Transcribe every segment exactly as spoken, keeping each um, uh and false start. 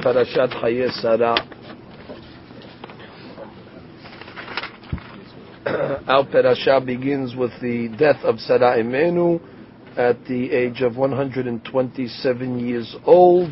Parashat Hayei Sarah. Our parasha begins with the death of Sarah Imenu at the age of one hundred twenty-seven years old.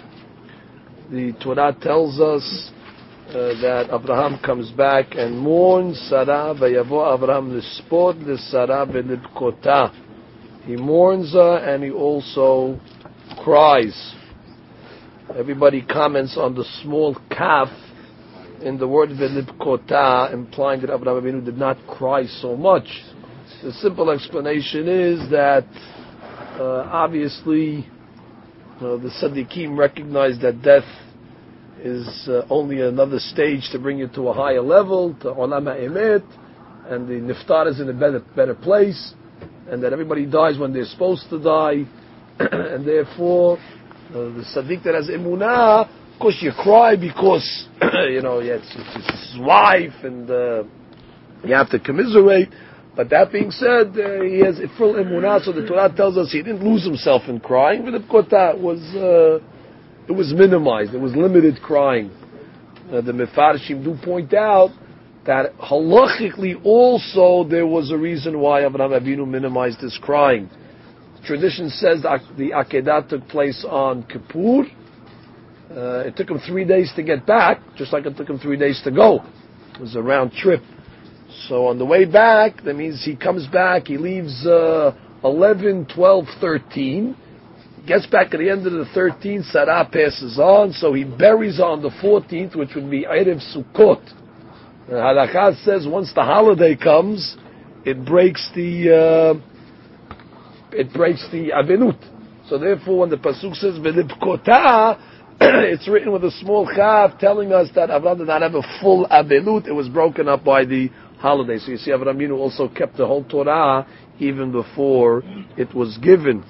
The Torah tells us uh, that Abraham comes back and mourns Sarah. Vayavo Abraham lispod l'Sarah v'libkota. He mourns her and he also cries. Everybody comments on the small kaf in the word v'libkota, implying that Abraham Avinu did not cry so much. The simple explanation is that uh, obviously uh, the Tzaddikim recognize that death is uh, only another stage to bring you to a higher level, to Olam HaEmet, and the Niftar is in a better, better place, and that everybody dies when they're supposed to die, and therefore uh, the Tzaddik that has Emunah, of course you cry because you know it's, it's his wife and uh, you have to commiserate. But that being said, uh, he has a full emunah, so the Torah tells us he didn't lose himself in crying. But of course, that was uh, it was minimized. It was limited crying. Uh, the Mefarshim do point out that halachically also there was a reason why Avraham Avinu minimized his crying. Tradition says that the Akedah took place on Kippur. Uh, it took him three days to get back, just like it took him three days to go. It was a round trip. So on the way back, that means he comes back, he leaves uh, eleven, twelve, thirteen, gets back at the end of the thirteenth, Sarah passes on, so he buries her on the fourteenth, which would be Erev Sukkot. Uh, Halakha says once the holiday comes, it breaks the uh, it breaks the Abenut. So therefore, when the pasuk says V'libkota, it's written with a small chaf, telling us that Avraham did not have a full Abenut. It was broken up by the holiday. So you see, Avraham Avinu also kept the whole Torah even before it was given.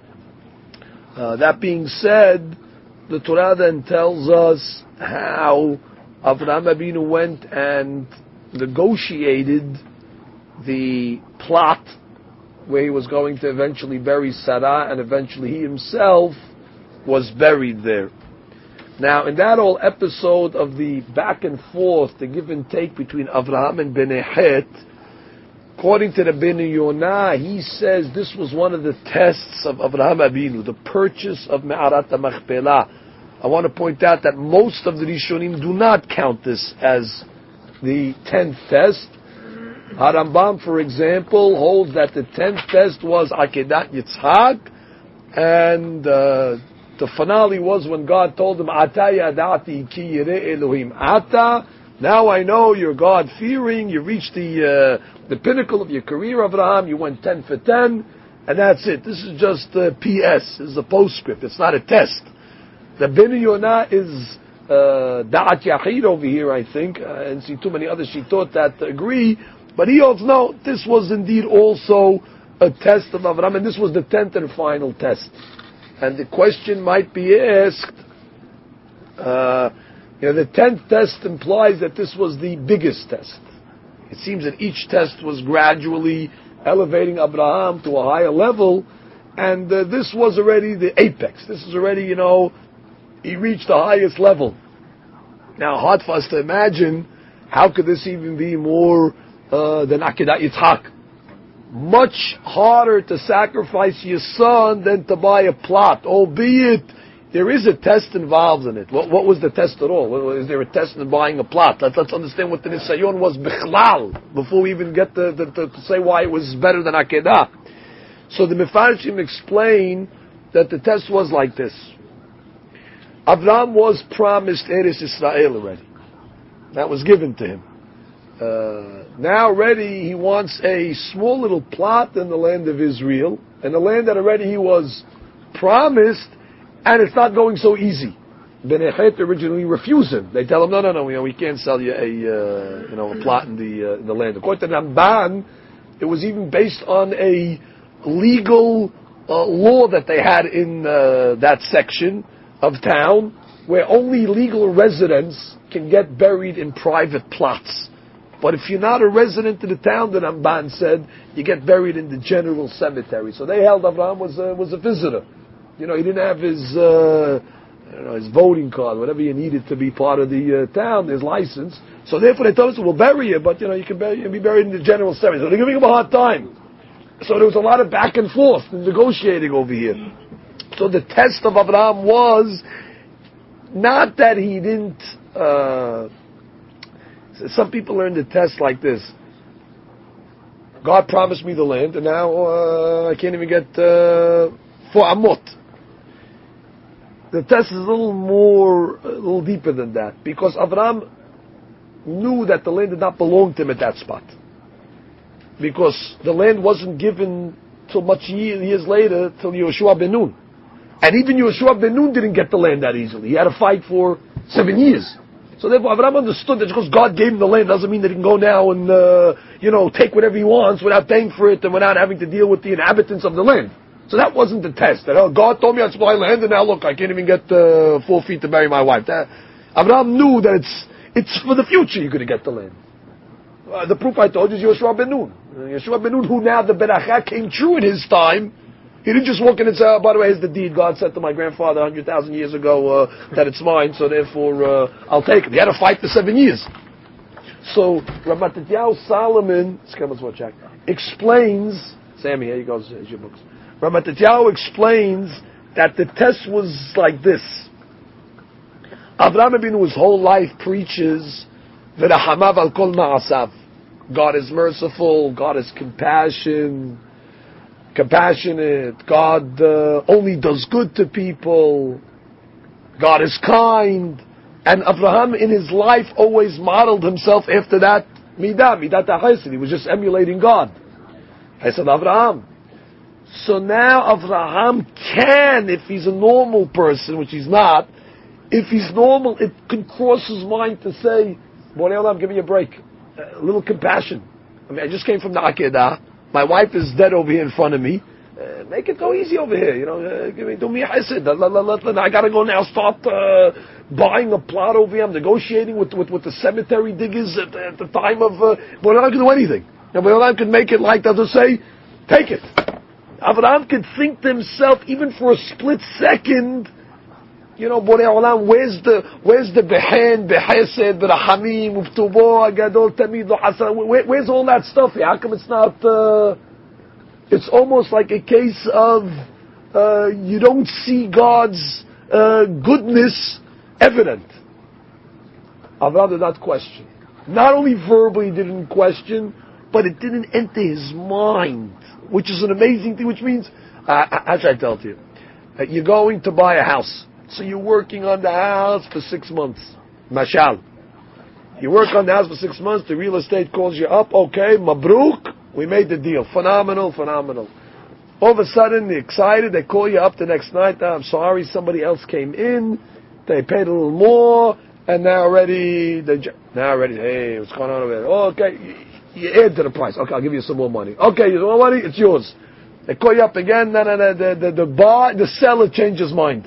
Uh, that being said, the Torah then tells us how Avraham Avinu went and negotiated the plot where he was going to eventually bury Sarah, and eventually he himself was buried there. Now, in that whole episode of the back and forth, the give and take between Avraham and Bnei Het, according to the Bnei Yonah, he says this was one of the tests of Avraham Avinu, the purchase of Me'arat HaMachpelah. I want to point out that most of the Rishonim do not count this as the tenth test. Harambam, for example, holds that the tenth test was Akedat Yitzhak, and uh, the finale was when God told him, Ata yadati ki yireh Elohim Ata. Now I know you're God-fearing. You reached the uh, the pinnacle of your career, Avraham. You went ten for ten, and that's it. This is just uh, P S. This is a postscript. It's not a test. The Bnei Yonah is uh, Da'at Yachid over here, I think, uh, and see too many others she taught that agree. But he also no, this was indeed also a test of Avraham, and this was the tenth and final test. And the question might be asked, uh, you know, the tenth test implies that this was the biggest test. It seems that each test was gradually elevating Abraham to a higher level, and uh, this was already the apex. This is already, you know, he reached the highest level. Now, hard for us to imagine, how could this even be more uh, than Akedat Yitzhak? Much harder to sacrifice your son than to buy a plot, albeit there is a test involved in it. What, what was the test at all? Is there a test in buying a plot? Let's, let's understand what the Nisayon was bichlal before we even get to, to, to, to say why it was better than Akedah. So the Mefarshim explain that the test was like this. Avraham was promised Eretz Israel already. That was given to him. Uh, now already he wants a small little plot in the land of Israel, and the land that already he was promised, and it's not going so easy. Bnei Het originally refuse him. They tell him, no, no, no, you know, we can't sell you a, uh, you know, a plot in the, uh, in the land. According to Ramban, it was even based on a legal uh, law that they had in uh, that section of town, where only legal residents can get buried in private plots. But if you're not a resident of the town, the Ramban said, you get buried in the general cemetery. So they held Avraham was a, was a visitor. You know, he didn't have his uh, don't know, his voting card, whatever you needed to be part of the uh, town, his license. So therefore they told us, we'll bury you, but you know, you can bury, you'll be buried in the general cemetery. So they're giving him a hard time. So there was a lot of back and forth and negotiating over here. So the test of Abraham was not that he didn't, uh, some people learn the test like this. God promised me the land, and now uh, I can't even get uh, four amot. The test is a little more, a little deeper than that, because Abraham knew that the land did not belong to him at that spot, because the land wasn't given till much years later, till Yehoshua ben Nun, and even Yehoshua ben Nun didn't get the land that easily. He had to fight for seven years. So therefore, Abraham understood that because God gave him the land doesn't mean that he can go now and, uh, you know, take whatever he wants without paying for it and without having to deal with the inhabitants of the land. So that wasn't the test. That, oh, God told me I'd supply land, and now look, I can't even get uh, four feet to bury my wife. That, Abraham knew that it's it's for the future you're going to get the land. Uh, the proof I told you is Yehoshua ben Nun. Uh, Yehoshua ben Nun, who now the Beracha came true in his time. He didn't just walk in and say, oh, by the way, here's the deed God said to my grandfather one hundred thousand years ago uh, that it's mine, so therefore uh, I'll take it. He had to fight for seven years. So Rav Matityahu Solomon explains, Sammy, here you go, here's your books. Rav Matityahu explains that the test was like this. Avraham Avinu his whole life preaches V'rahamav al kol ma'asav. God is merciful, God is compassion. compassionate, God uh, only does good to people, God is kind, and Abraham in his life always modeled himself after that midah, midat ha'chesed. He was just emulating God. I said Abraham. So now Abraham can, if he's a normal person, which he's not, if he's normal, it can cross his mind to say, Borei Olam, give me a break, a little compassion. I mean, I just came from the Akedah. My wife is dead over here in front of me. Uh, make it go easy over here, you know. Uh, give me, do me a chesed. I gotta go now. Start uh, buying a plot over here. I'm negotiating with with, with the cemetery diggers at, at the time of. Uh, but I can do anything. But I can make it like that to say, take it. Abraham could think to himself, even for a split second, you know, Borei Olam, where's the where's the behen, behesed, berachamim, uftubo, agadol, tamid, hasan? Where, where's all that stuff here? How come it's not? Uh, it's almost like a case of uh, you don't see God's uh, goodness evident. Avraham did not question. Not only verbally didn't question, but it didn't enter his mind, which is an amazing thing. Which means, uh, how should I tell it to you? Uh, you're going to buy a house. So you're working on the house for six months. Mashal. You work on the house for six months, the real estate calls you up, okay, mabruk, we made the deal. Phenomenal, phenomenal. All of a sudden, they're excited, they call you up the next night, oh, I'm sorry, somebody else came in, they paid a little more, and now already, they, now already, hey, what's going on over there? Oh, okay, you, you add to the price. Okay, I'll give you some more money. Okay, you want more money? It's yours. They call you up again, no, no, no, the, the, the bar, the seller changed his mind.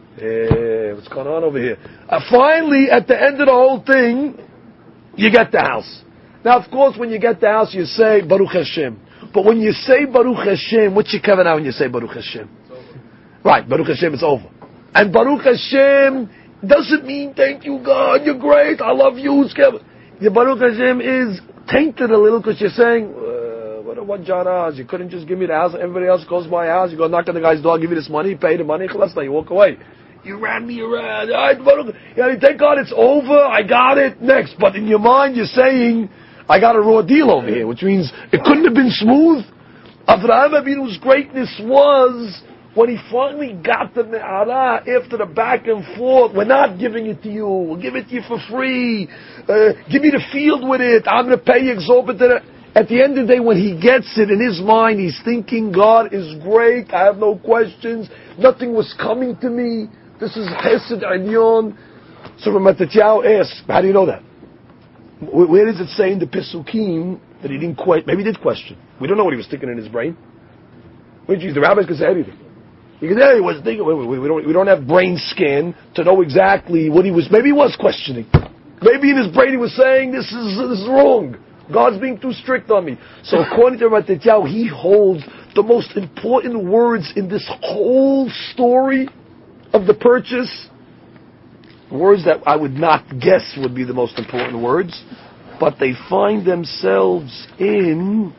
Hey, what's going on over here? Uh, finally, at the end of the whole thing, you get the house. Now, of course, when you get the house, you say Baruch Hashem. But when you say Baruch Hashem, what's your kavanah when you say Baruch Hashem? Right, Baruch Hashem, it's over. And Baruch Hashem doesn't mean thank you, God, you're great, I love you. The Baruch Hashem is tainted a little because you're saying, uh, what, what jana? You couldn't just give me the house. Everybody else goes by a house. You go knock on the guy's door, give you this money, pay the money, now you walk away. You ran me around. Yeah, thank God it's over. I got it. Next. But in your mind, you're saying, I got a raw deal over here, which means it couldn't have been smooth. Avraham Avinu's greatness was when he finally got the me'ara after the back and forth. We're not giving it to you. We'll give it to you for free. Uh, give me the field with it. I'm going to pay you exorbitant. At the end of the day, when he gets it in his mind, he's thinking, God is great. I have no questions. Nothing was coming to me. This is Hesed Elyon. So Rav Matityahu asks, how do you know that? Where does it say in the Pesukim that he didn't quite, maybe he did question. We don't know what he was thinking in his brain. Which is, the rabbis can say anything. You can say, he was thinking, we, we, we, don't, we don't have brain scan to know exactly what he was, maybe he was questioning. Maybe in his brain he was saying, this is, this is wrong. God's being too strict on me. So according to Rav Matityahu, he holds the most important words in this whole story of the purchase words that I would not guess would be the most important words, but they find themselves in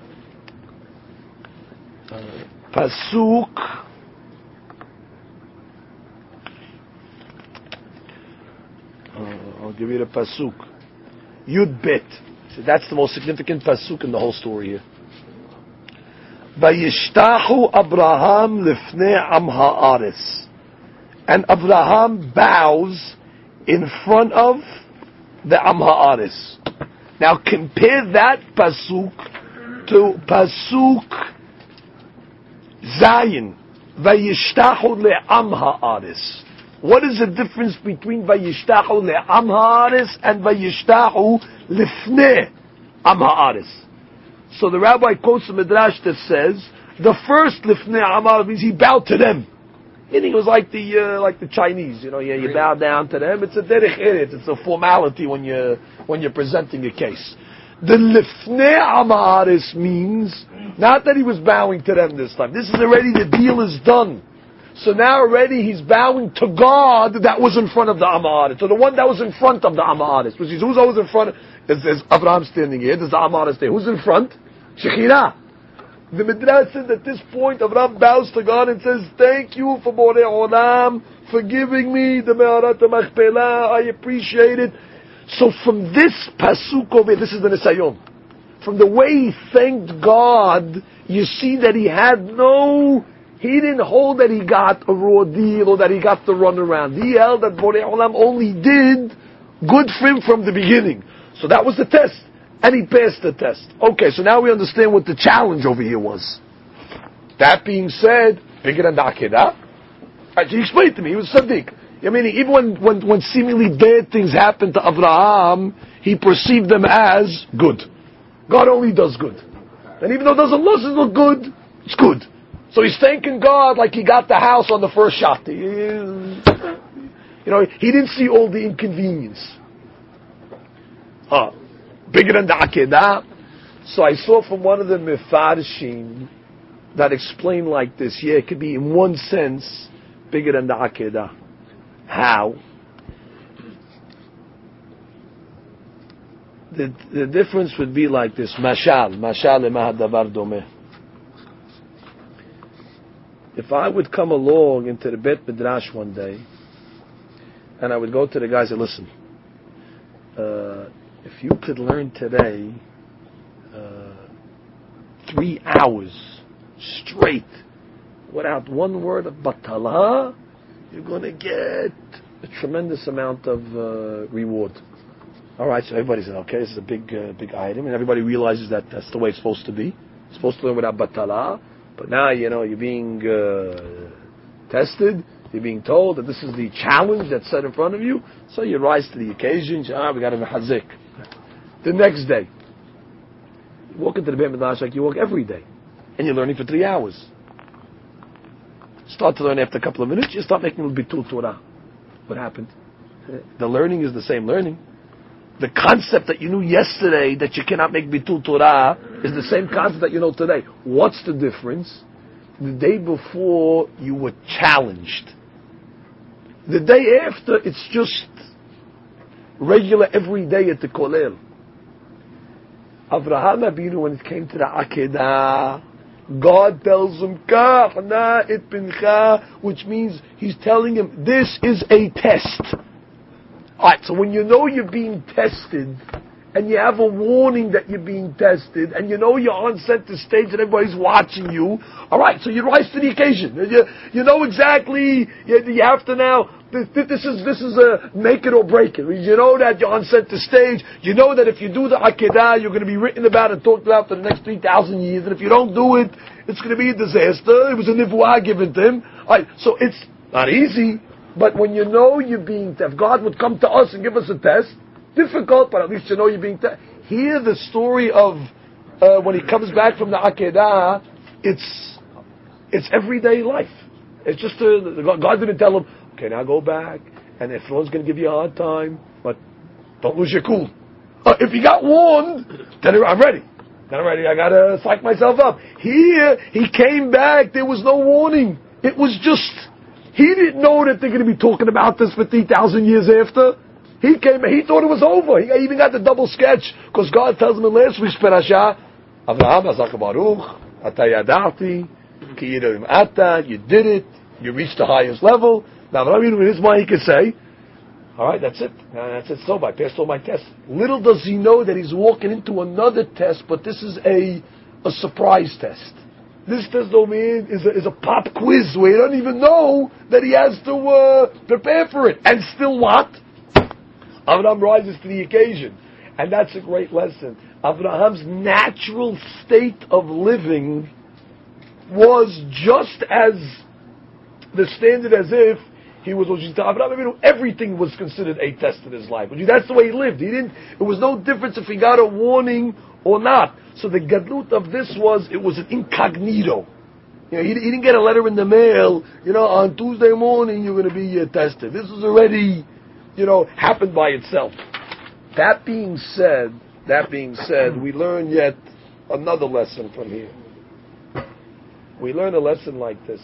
uh, Pasuk uh, I'll give you the Pasuk Yud Bet. So that's the most significant Pasuk in the whole story here. Vayishtachu Abraham lifnei am haaretz, and Abraham bows in front of the Am Haaretz. Now compare that pasuk to pasuk Zayin, Vayishtachu le'am haaretz. What is the difference between Vayishtachu le'am haaretz and Vayishtachu lifnei am haaretz? So the rabbi quotes a midrash that says the first lifnei am haaretz means he bowed to them. Meaning it was like the uh, like the Chinese, you know, you, you bow down to them. It's a derech eretz. It's a formality when you when you're presenting a case. The lifnei am haaretz means not that he was bowing to them this time. This is already the deal is done. So now already he's bowing to God that was in front of the am haaretz. So the one that was in front of the am haaretz, which is who's always in front. Is, is Abraham standing here? There's the am haaretz there. Who's in front? Shekhinah. The Midrash says at this point, Abraham bows to God and says, "Thank you for Borei Olam, for giving me the Me'arat HaMachpelah. I appreciate it." So from this pasuk over, this is the Nisayon. From the way he thanked God, you see that he had no, he didn't hold that he got a raw deal or that he got the runaround. He held that Borei Olam only did good for him from the beginning. So that was the test. And he passed the test. Okay, so now we understand what the challenge over here was. That being said, bigger than the Akedah. Right, he explained to me, he was Sadiq. I mean, even when, when, when seemingly bad things happened to Abraham, he perceived them as good. God only does good. And even though it doesn't look good, it's good. So he's thanking God like he got the house on the first shot. He, you know, he didn't see all the inconvenience. Huh. Bigger than the Akedah. So I saw from one of the Mefarshim that explained like this. Yeah, it could be in one sense bigger than the Akedah. How? The, the difference would be like this. Mashal. Mashal lemah davar domeh. If I would come along into the Bet Midrash one day, and I would go to the guys and listen, uh, if you could learn today uh, three hours straight without one word of batala, you're going to get a tremendous amount of uh, reward. All right, so everybody says, okay, this is a big, uh, big item, and everybody realizes that that's the way it's supposed to be. It's supposed to learn without batala, but now you know you're being uh, tested. You're being told that this is the challenge that's set in front of you, so you rise to the occasion. Ah, we got to mechazik. The next day, you walk into the Beit Midrash like you walk every day, and you're learning for three hours. Start to learn after a couple of minutes, you start making bitul Torah. What happened? The learning is the same learning. The concept that you knew yesterday that you cannot make bitul Torah is the same concept that you know today. What's the difference? The day before you were challenged. The day after, it's just regular every day at the Kolel. Avraham Abinu, when it came to the Akedah, God tells him, Kach na et pincha, which means He's telling him, this is a test. Alright, so when you know you're being tested, and you have a warning that you're being tested, and you know you're on center stage and everybody's watching you, alright, so you rise to the occasion. You, you know exactly, you, you have to now, this, this is this is a make it or break it. You know that you're on center stage, you know that if you do the Akedah, you're going to be written about and talked about for the next three thousand years, and if you don't do it, it's going to be a disaster. It was a nivuah given to him. Alright, so it's not easy, but when you know you're being, if God would come to us and give us a test, difficult, but at least you know you're being tested. Here the story of uh, when he comes back from the Akedah, it's it's everyday life. It's just a, God didn't tell him, okay, now go back, and everyone's going to give you a hard time, but don't lose your cool. Uh, if he got warned, then I'm ready. Then I'm ready. I got to psych myself up. Here, he came back. There was no warning. It was just He didn't know that they're going to be talking about this for three thousand years after. He came, he thought it was over. He even got the double sketch, because God tells him in last week's parasha, Avraham Azak Baruch, Ata Yadati, Ki Yirim Ata, you did it, you reached the highest level. Now, Avraham, in his mind, he could say, all right, that's it. Now, that's it. So I passed all my tests. Little does he know that he's walking into another test, but this is a a surprise test. This test, though, man, is a, is a pop quiz where he doesn't even know that he has to uh, prepare for it. And still what? Avraham rises to the occasion. And that's a great lesson. Avraham's natural state of living was just as the standard as if he was Avraham. Everything was considered a test in his life. That's the way he lived. He didn't. It was no difference if he got a warning or not. So the gadlut of this was, it was an incognito. You know, he, he didn't get a letter in the mail. You know, on Tuesday morning you're going to be uh, tested. This was already, you know, happened by itself. That being said, that being said, we learn yet another lesson from here. We learn a lesson like this.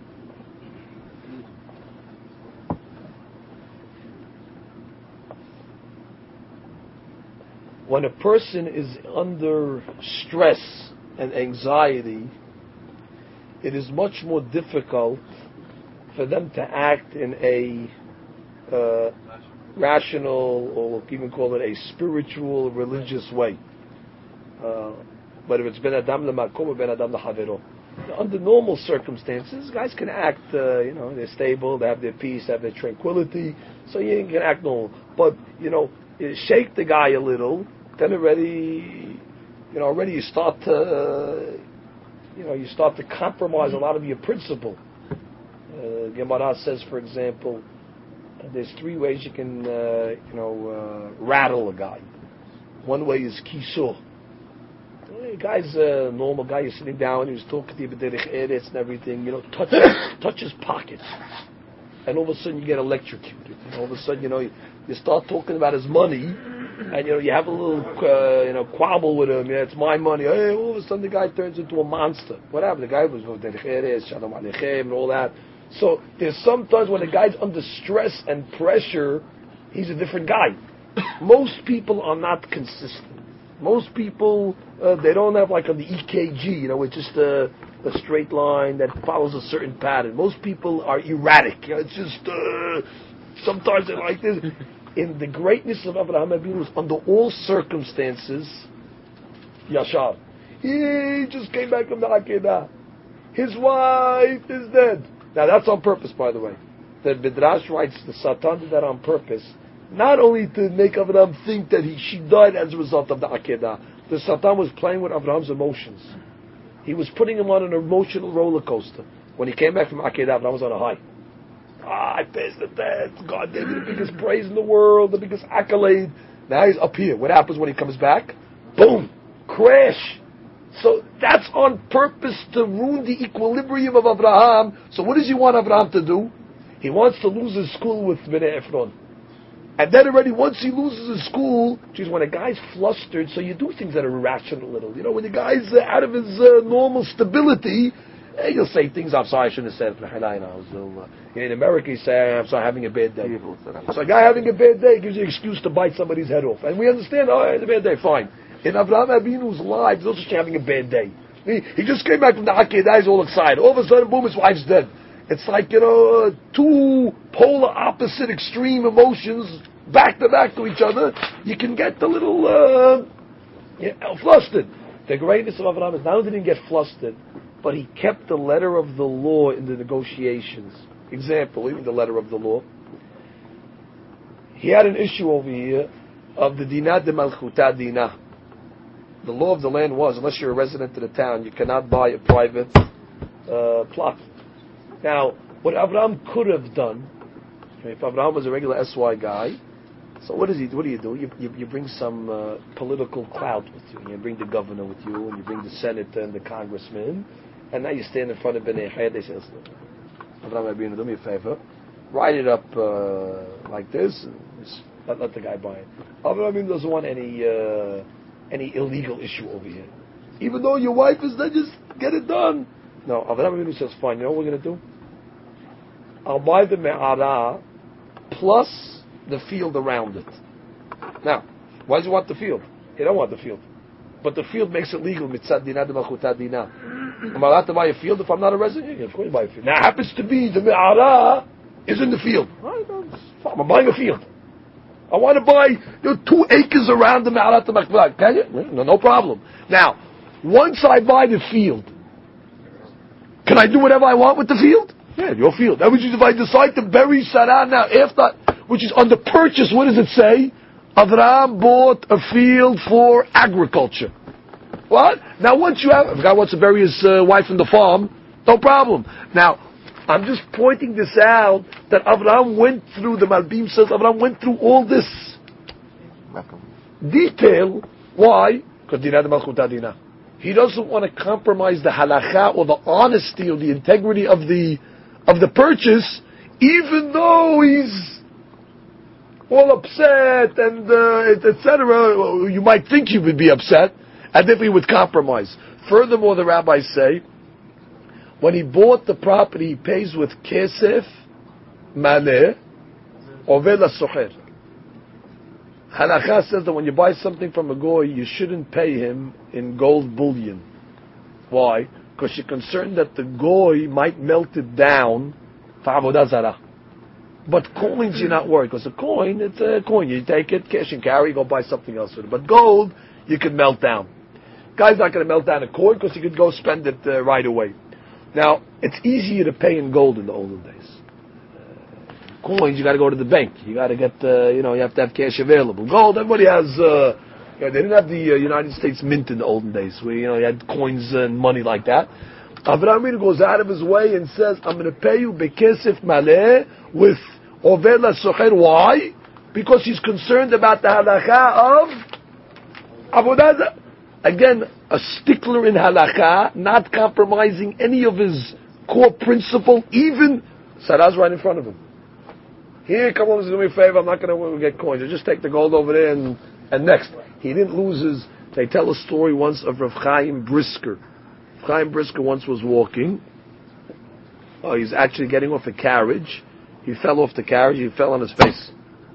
When a person is under stress and anxiety, it is much more difficult for them to act in a uh, rational, or even call it a spiritual, religious way. Uh, whether it's ben adam lemakom or ben adam lahavero. Under normal circumstances, guys can act, uh, you know, they're stable, they have their peace, they have their tranquility, so you can act normal. But, you know, you shake the guy a little, then already, you know, already you start to, uh, you know, you start to compromise a lot of your principle. Uh, Gemara says, for example, there's three ways you can, uh, you know, uh, rattle a guy. One way is kisur. The guy's a normal guy. You're sitting down. He was talking to you about derech eretz and everything. You know, touch touch his pockets, and all of a sudden you get electrocuted. And all of a sudden, you know, you, you start talking about his money, and you know you have a little, uh, you know, quabble with him. Yeah, it's my money. Hey, all of a sudden the guy turns into a monster. What happened? The guy was derech eretz, shalom aleichem, and all that. So there's sometimes when a guy's under stress and pressure, he's a different guy. Most people are not consistent. Most people, uh, they don't have like on the E K G, you know, it's just a, a straight line that follows a certain pattern. Most people are erratic. You know, it's just, uh, sometimes they're like this. In the greatness of Avraham Avinu, was under all circumstances, Yashar. He just came back from the Akedah. His wife is dead. Now that's on purpose, by the way. The Midrash writes the Satan did that on purpose. Not only to make Avraham think that he, she died as a result of the Akedah. The Satan was playing with Avraham's emotions. He was putting him on an emotional roller coaster. When he came back from Akedah, Avraham was on a high. Ah, I passed the test. God gave me the biggest praise in the world, the biggest accolade. Now he's up here. What happens when he comes back? Boom! Crash! So that's on purpose to ruin the equilibrium of Avraham. So what does he want Avraham to do? He wants to lose his school with Bnei Ephron. And then already, once he loses his school, geez, when a guy's flustered, so you do things that are irrational a little. You know, when the guy's uh, out of his uh, normal stability, eh, you'll say things, I'm sorry, I shouldn't have said it. So, uh, in America, you say, I'm sorry, having a bad day. So a guy having a bad day gives you an excuse to bite somebody's head off. And we understand, oh, it's a bad day, fine. In Avraham Avinu's life, he's also having a bad day. He, he just came back from the Akedah, he's all excited. All of a sudden, boom, his wife's dead. It's like, you know, two polar opposite extreme emotions back to back to each other. You can get a little uh, yeah, flustered. The greatness of Avraham is not only did he get flustered, but he kept the letter of the law in the negotiations. Example, even the letter of the law. He had an issue over here of the dinah de malchuta dinah. The law of the land was, unless you're a resident of the town, you cannot buy a private uh, plot. Now, what Avraham could have done, if Avraham was a regular S Y guy, so what does he do? What do you do? You, you, you bring some uh, political clout with you. You bring the governor with you, and you bring the senator and the congressman, and now you stand in front of Bnei Chayed. They say, Avraham Avinu, do me a favor, write it up uh, like this, and just let, let the guy buy it. Avraham Avinu doesn't want any uh, any illegal issue over here. Even though your wife is there, just get it done. No, Avraham Avinu says, fine, you know what we're going to do? I'll buy the me'ara plus the field around it. Now, why does he want the field? He don't want the field. But the field makes it legal, mitzad dina de malchuta dina. Am I allowed to buy a field if I'm not a resident? Yeah, of course you buy a field. Now, it happens to be the me'ara is in the field. Right, I'm buying a field. I want to buy you know, two acres around the me'arat al-makbala. Can you? No, no problem. Now, once I buy the field, can I do whatever I want with the field? Yeah, your field. That which is if I decide to bury Sarah now, after, which is on the purchase, what does it say? Avraham bought a field for agriculture. What? Now once you have, if a guy wants to bury his uh, wife in the farm, no problem. Now, I'm just pointing this out, that Avraham went through, the Malbim says, Avraham went through all this detail. Why? Because dinah de malchuta dinah. He doesn't want to compromise the halakha or the honesty or the integrity of the of the purchase, even though he's all upset and uh, et cetera. You might think he would be upset, and if he would compromise. Furthermore, the rabbis say, when he bought the property, he pays with kesef, maleh, oveh la-socher. Halakha says that when you buy something from a goy, you shouldn't pay him in gold bullion. Why? Because you're concerned that the goy might melt it down for avodah zarah. But coins, you're not worried, because a coin, it's a coin. You take it, cash and carry, go buy something else with it. But gold, you can melt down. Guy's not going to melt down a coin because he could go spend it uh, right away. Now, it's easier to pay in gold in the olden days. Uh, coins, you got to go to the bank. You got to get, uh, you know, you have to have cash available. Gold, everybody has. Uh, you know, they didn't have the uh, United States Mint in the olden days, where you know you had coins and money like that. Avraham goes out of his way and says, "I'm going to pay you bekesef maleh with oveh la-socher." Why? Because he's concerned about the halakha of avodah zarah. Again, a stickler in halakha, not compromising any of his core principle, even Sarah's right in front of him. Here, come on, do me a favor, I'm not going to get coins. I'll just take the gold over there and, and next. He didn't lose his, they tell a story once of Rav Chaim Brisker. Rav Chaim Brisker once was walking. Oh, he's actually getting off a carriage. He fell off the carriage, he fell on his face.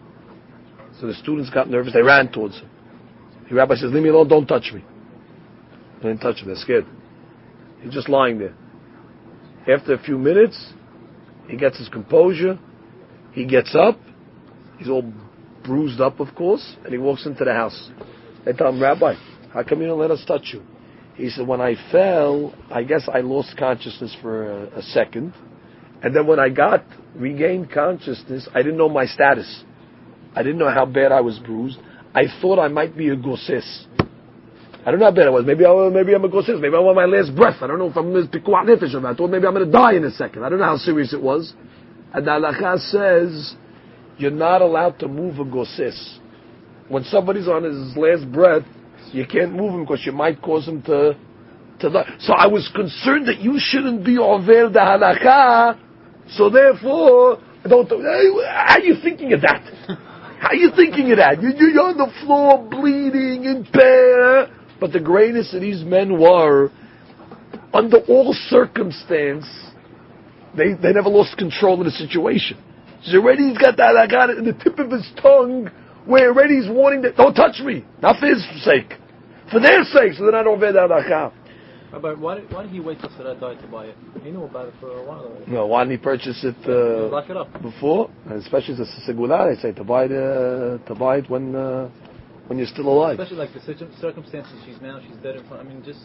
So the students got nervous, they ran towards him. The rabbi says, "Leave me alone, don't touch me." They didn't touch him, they're scared. He's just lying there. After a few minutes, he gets his composure, he gets up, he's all bruised up, of course, and he walks into the house. They tell him, "Rabbi, how come you don't let us touch you?" He said, "When I fell, I guess I lost consciousness for a, a second, and then when I got, regained consciousness, I didn't know my status. I didn't know how bad I was bruised. I thought I might be a gosses. I don't know how bad I was. Maybe, I, maybe I'm a gosses. Maybe I want my last breath. I don't know if I'm a pikuach nefesh or not. I thought maybe I'm going to die in a second. I don't know how serious it was." And the halakha says, you're not allowed to move a gosses. When somebody's on his last breath, you can't move him because you might cause him to, to die. So I was concerned that you shouldn't be over the halakha, so therefore, don't, how are you thinking of that? How are you thinking of that? You, you're on the floor bleeding in pain. But the greatest of these men were, under all circumstance, they they never lost control of the situation. So already he's got that, I got it in the tip of his tongue, where already he's warning that, don't touch me. Not for his sake. For their sake, so they're not over that halakha. But why did, why did he wait till Sarah died to buy it? He knew about it for a while already. No, why didn't he purchase it, uh, lock it up before? And especially as a segula, they say, to buy it, uh, to buy it when, uh, when you're still alive. Especially like the circumstances she's now, she's dead in front. I mean, just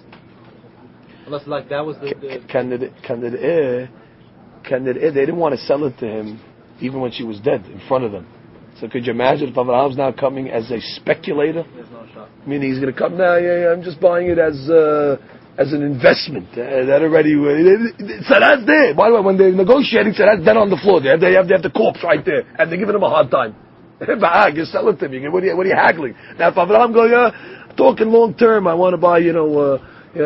unless like that was the. the Candidate, candidate, candidate. They didn't want to sell it to him, even when she was dead in front of them. So could you imagine if Abraham's now coming as a speculator? There's no shot. Meaning he's going to come now. Yeah, yeah, I'm just buying it as uh, as an investment. Uh, that already. Uh, Sarah's there. By the way, when they're negotiating, Sarah's dead on the floor. They have, they have, they have the corpse right there, and they're giving him a hard time. You sell it to me. What are you, what are you haggling? Now, if Avraham going, uh, talking long term, I want to buy, you know, uh,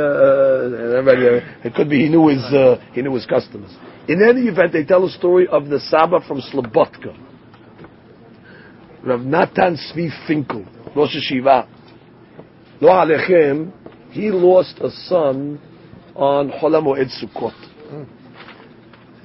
uh, uh, it could be he knew his uh, he knew his customers. In any event, they tell a story of the Saba from Slobodka, Rav Natan Svi Finkel, Rosh Hashiva. Lo Alechem, he lost a son on Chol HaMoed Sukkot.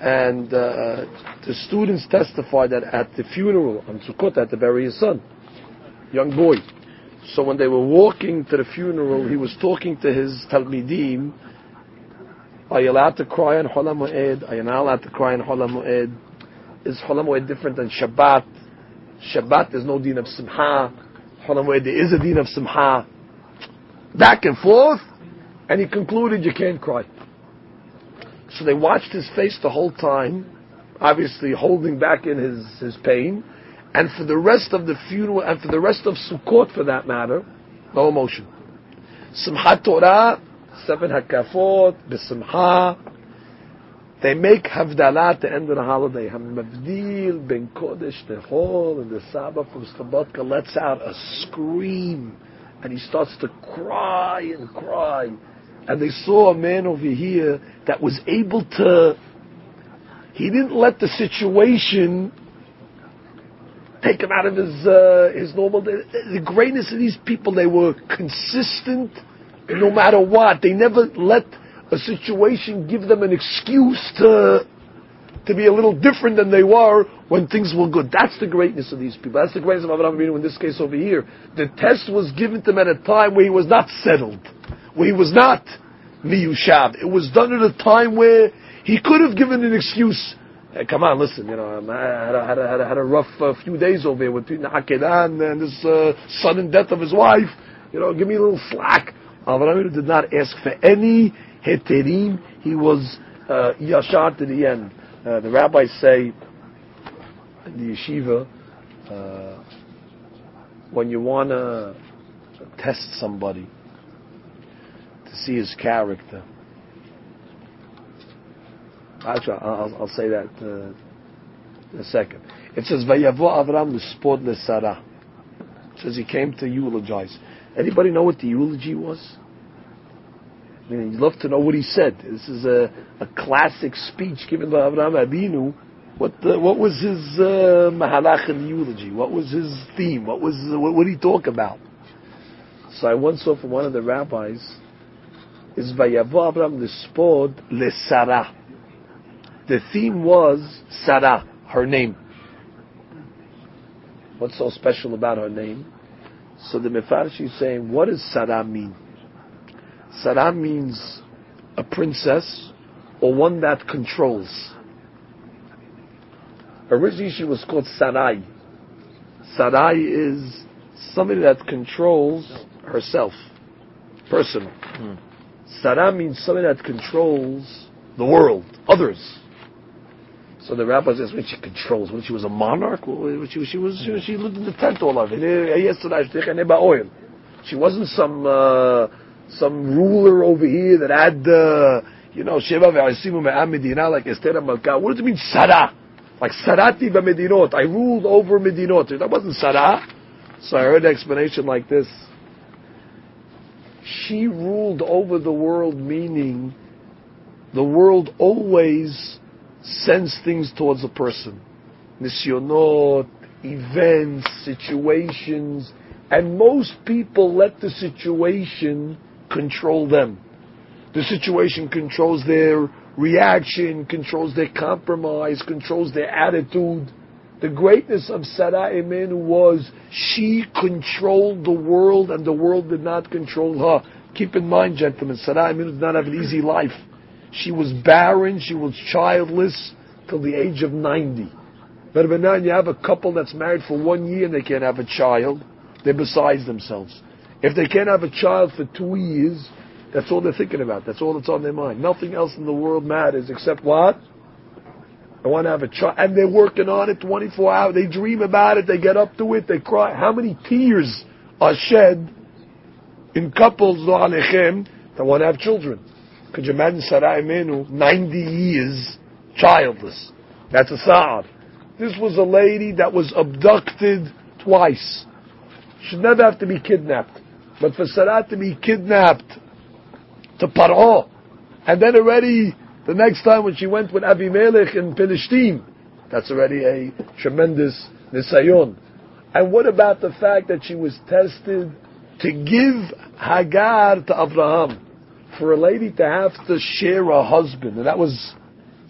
And uh, the students testified that at the funeral on Sukkot, had to bury his son, young boy. So when they were walking to the funeral, he was talking to his Talmidim. Are you allowed to cry on Chol HaMoed? Are you not allowed to cry on Chol HaMoed? Is Chol HaMoed different than Shabbat? Shabbat, there's no din of Simcha. Chol HaMoed, there is a din of Simcha. Back and forth, and he concluded you can't cry. So they watched his face the whole time, obviously holding back in his, his pain, and for the rest of the funeral, and for the rest of Sukkot for that matter, no emotion. Simchat Torah, seven hakafot, b'simcha. They make Havdalah at the end of the holiday. Hamavdil ben Kodesh Tehol, and the Saba from Slobodka lets out a scream, and he starts to cry and cry. And they saw a man over here that was able to, he didn't let the situation take him out of his uh, his normal, the, the greatness of these people, they were consistent no matter what. They never let a situation give them an excuse to to be a little different than they were when things were good. That's the greatness of these people. That's the greatness of Avraham Avinu in this case over here. The test was given to him at a time where he was not settled, where he was not miyushav. It was done at a time where he could have given an excuse. Hey, come on, listen, you know, I had a, had a, had a, had a rough uh, few days over here with Akedah and this uh, sudden death of his wife. You know, give me a little slack. Avraham did not ask for any heterim. He was uh, yashar to the end. Uh, the rabbis say in the yeshiva, uh, when you want to test somebody to see his character, actually, I'll, I'll say that uh, in a second. It says, "Vayavo Avram l'spod l'Sarah." It says he came to eulogize. Anybody know what the eulogy was? I mean, you'd love to know what he said. This is a, a classic speech given by Avraham Avinu. What the, what was his uh, mahalach in the eulogy? What was his theme? What was what would he talk about? So I once saw from one of the rabbis is Vayavo Avram l'spod l'Sarah. The theme was Sarah, her name. What's so special about her name? So the Mefarsh is saying, what does Sarah mean? Sarah means a princess or one that controls. Originally she was called Sarai. Sarai is somebody that controls herself, personal. Hmm. Sarah means somebody that controls the world, others. So the rabbi says, when she controls, when she was a monarch, when she, she was, she, she lived in the tent all of it. She wasn't some uh, some ruler over here that had, uh, you know, Sheva ve'asimu me'am medina like Esther Malka. What does it mean, Sarah? Like Sarati b'medinot. I ruled over medinot. That wasn't Sarah. So I heard an explanation like this. She ruled over the world, meaning the world always sends things towards a person. Nisyonot, events, situations, and most people let the situation control them. The situation controls their reaction, controls their compromise, controls their attitude. The greatness of Sarah Imenu was she controlled the world and the world did not control her. Keep in mind, gentlemen, Sarah Imenu did not have an easy life. She was barren, she was childless till the age of ninety. But now you have a couple that's married for one year and they can't have a child, they're besides themselves. If they can't have a child for two years, that's all they're thinking about. That's all that's on their mind. Nothing else in the world matters except what? I want to have a child. And they're working on it twenty-four hours. They dream about it, they get up to it, they cry. How many tears are shed in couples that want to have children? Could you imagine Sarah Imenu, ninety years, childless? That's a sa'ad. This was a lady that was abducted twice. Should never have to be kidnapped. But for Sarah to be kidnapped to Paro, and then already the next time when she went with Avimelech in Palestine, that's already a tremendous nisayon. And what about the fact that she was tested to give Hagar to Abraham? For a lady to have to share a husband, and that was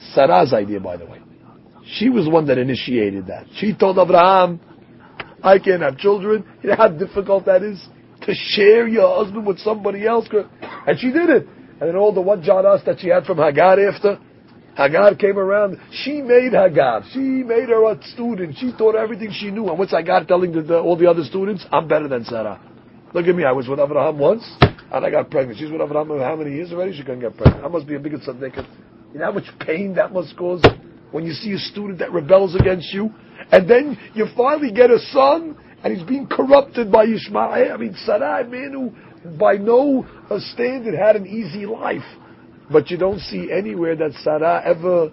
Sarah's idea, by the way. She was the one that initiated that. She told Abraham, I can't have children. You know how difficult that is? To share your husband with somebody else. And she did it. And then all the one janas that she had from Hagar after, Hagar came around. She made Hagar. She made her a student. She taught her everything she knew. And what's Hagar telling the, the, all the other students? I'm better than Sarah. Look at me. I was with Abraham once, and I got pregnant. She's with Abraham how many years already? She couldn't get pregnant. I must be a bigger tzaddik. You know how much pain that must cause when you see a student that rebels against you, and then you finally get a son, and he's being corrupted by Ishmael. I mean, Sarah, a man who by no uh, standard had an easy life. But you don't see anywhere that Sarah ever,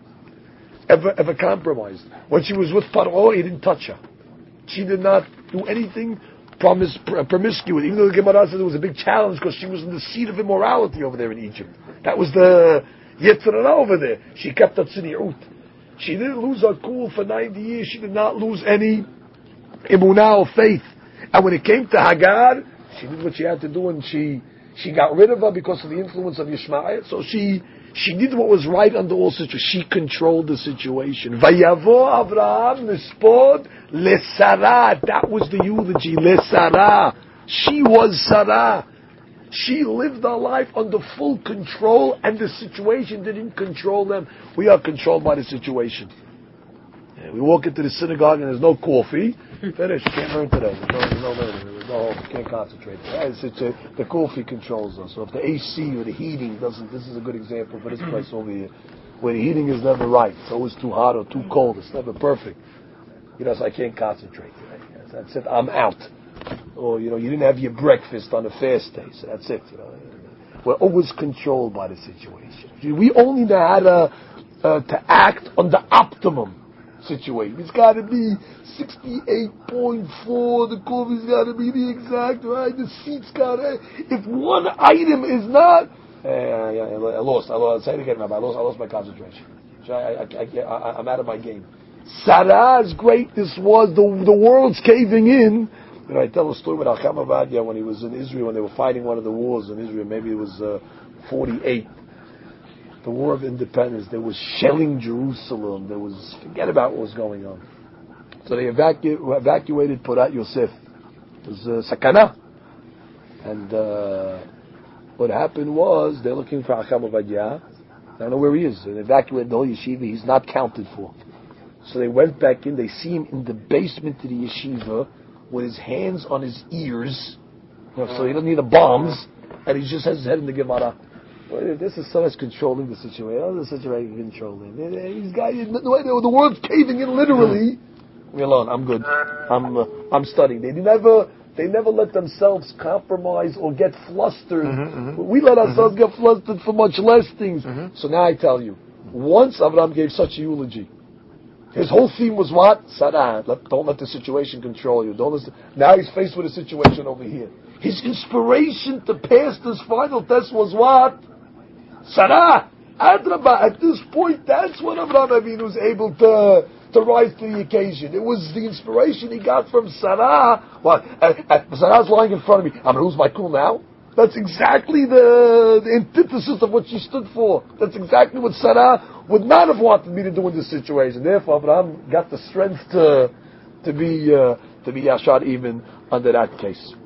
ever, ever compromised. When she was with Paro, he didn't touch her. She did not do anything promis- promiscuous. Even though the Gemara says it was a big challenge because she was in the seat of immorality over there in Egypt. That was the Yetzirah over there. She kept up tzniut. She didn't lose her cool for ninety years. She did not lose any emunah or faith. And when it came to Hagar, she did what she had to do, and she she got rid of her because of the influence of Yishmael. So she she did what was right under all situations. She controlled the situation. Vayavo Avraham nispod leSarah. That was the eulogy. LeSarah. She was Sarah. She lived her life under full control, and the situation didn't control them. We are controlled by the situation. Yeah, we walk into the synagogue and there's no coffee. Finished. Can't learn today. There's no, there's no learning. There's no hope. Can't concentrate. Yeah, it's, it's a, the coffee controls us. So if the A C or the heating doesn't, this is a good example for this place over here, where the heating is never right. It's always too hot or too cold. It's never perfect. You know, so I can't concentrate today. That's it. I'm out. Or, you know, you didn't have your breakfast on a fast day, so that's it. You know, we're always controlled by the situation. We only know how to, uh, to act on the optimum situation. It's got to be sixty-eight point four. The coffee's got to be the exact right. The seat's got to. If one item is not, uh, I lost. I lost. Say it again, Rabbi. I lost. I lost my concentration. I, I, I, I, I'm out of my game. Sarah's greatness was the the world's caving in. You know, I tell a story about Acham Avadia when he was in Israel, when they were fighting one of the wars in Israel. Maybe it was uh, forty-eight. The War of Independence. They were shelling Jerusalem. There was, forget about what was going on. So they evacu- evacuated Porat Yosef. It was uh, Sakana. And uh, what happened was, they're looking for Acham Avadia. I don't know where he is. They evacuated the whole yeshiva. He's not counted for. So they went back in. They see him in the basement of the yeshiva, with his hands on his ears, you know, so he doesn't need the bombs, and he just has his head in the Gemara. Well, this is so much controlling the situation. Oh, the situation controlling. These guys, the way the world's caving in, literally. Leave me alone. I'm good. I'm uh, I'm studying. They never they never let themselves compromise or get flustered. Mm-hmm, mm-hmm. We let ourselves mm-hmm. get flustered for much less things. Mm-hmm. So now I tell you, once Abraham gave such a eulogy. His whole theme was what? Sarah. Don't let the situation control you. Don't listen. Now he's faced with a situation over here. His inspiration to pass this final test was what? Sarah. Adrabah. At this point, that's when Abraham Avinu was able to to rise to the occasion. It was the inspiration he got from Sarah. What? Uh, uh, Sarah's lying in front of me. I'm going to lose my cool now? That's exactly the, the antithesis of what she stood for. That's exactly what Sarah would not have wanted me to do in this situation. Therefore, Abraham got the strength to to be uh, to be yashar even under that case.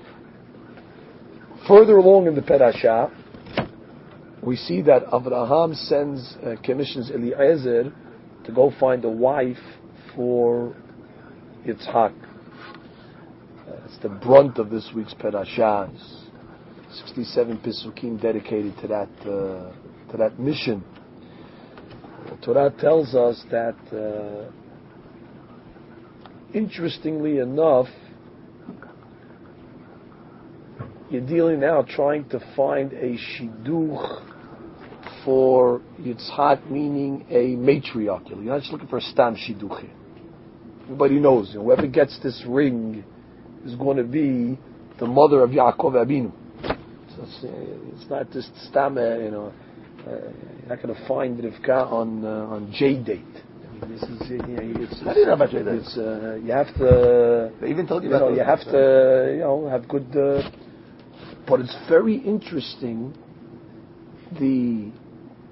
Further along in the Parashah, we see that Abraham sends uh, commissions Eliezer to go find a wife for Yitzhak. Uh, it's the brunt of this week's Parashah. sixty-seven Pisukim dedicated to that uh, to that mission. The Torah tells us that, uh, interestingly enough, you're dealing now trying to find a shidduch for Yitzhak, meaning a matriarch. You're not just looking for a stam shidduch here. Everybody knows, you know, whoever gets this ring is going to be the mother of Yaakov Abinu. It's, it's not just stam, you know. Uh, you're not going to find Rivka on uh, on J date. I mean, this is, you know, it's, I didn't know about J date. It's, uh, you have to. They even told you, you about know, you have to, you know, have good. Uh, but it's very interesting. The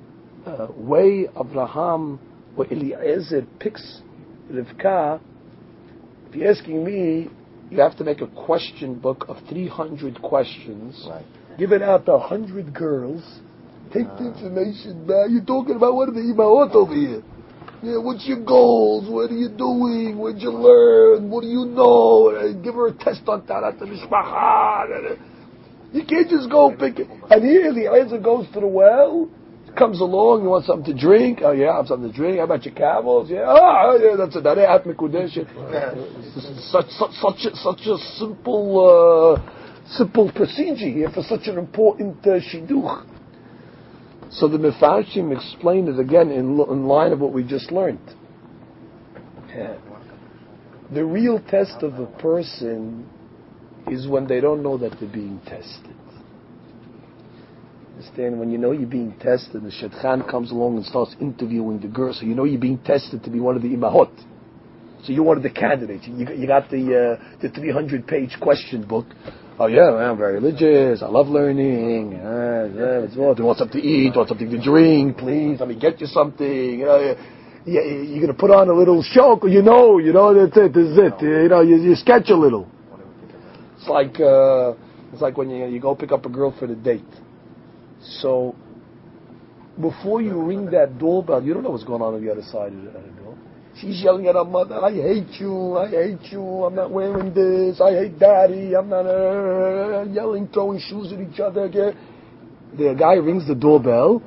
uh, way Abraham or Eliezer picks Rivka, if you're asking me, you have to make a question book of three hundred questions. Right. Give it out to one hundred girls. Take uh, the information back. You're talking about what are the imahot over here? Yeah, what's your goals? What are you doing? What did you learn? What do you know? Uh, give her a test on Tarat al-Mishpacha. You can't just go pick it. And here Eliezer goes to the well, comes along, you want something to drink? Oh yeah, I have something to drink. How about your camels? Yeah, oh yeah, that's a Dareh Mikudesh. Such such such a, such a simple uh, simple procedure here for such an important uh, shidduch. So the Mefarshim explain it again in, in line of what we just learned. Yeah. The real test of a person is when they don't know that they're being tested. Understand? When you know you're being tested, the shadchan comes along and starts interviewing the girl, so you know you're being tested to be one of the imahot. So you're one of the candidates. You, you got the uh, the three hundred page question book. Oh yeah, I'm very religious. I love learning. Uh, yeah, it's what? Want something to eat? Want something to drink? Please, let me get you something. Uh, yeah, you're gonna put on a little show. You know, you know that's it. This is it. You know, you, you sketch a little. It's like uh, it's like when you you go pick up a girl for the date. So before you ring that doorbell, you don't know what's going on on the other side of the door. She's yelling at her mother, "I hate you, I hate you, I'm not wearing this, I hate daddy, I'm not uh, yelling, throwing shoes at each other." Okay? The guy rings the doorbell.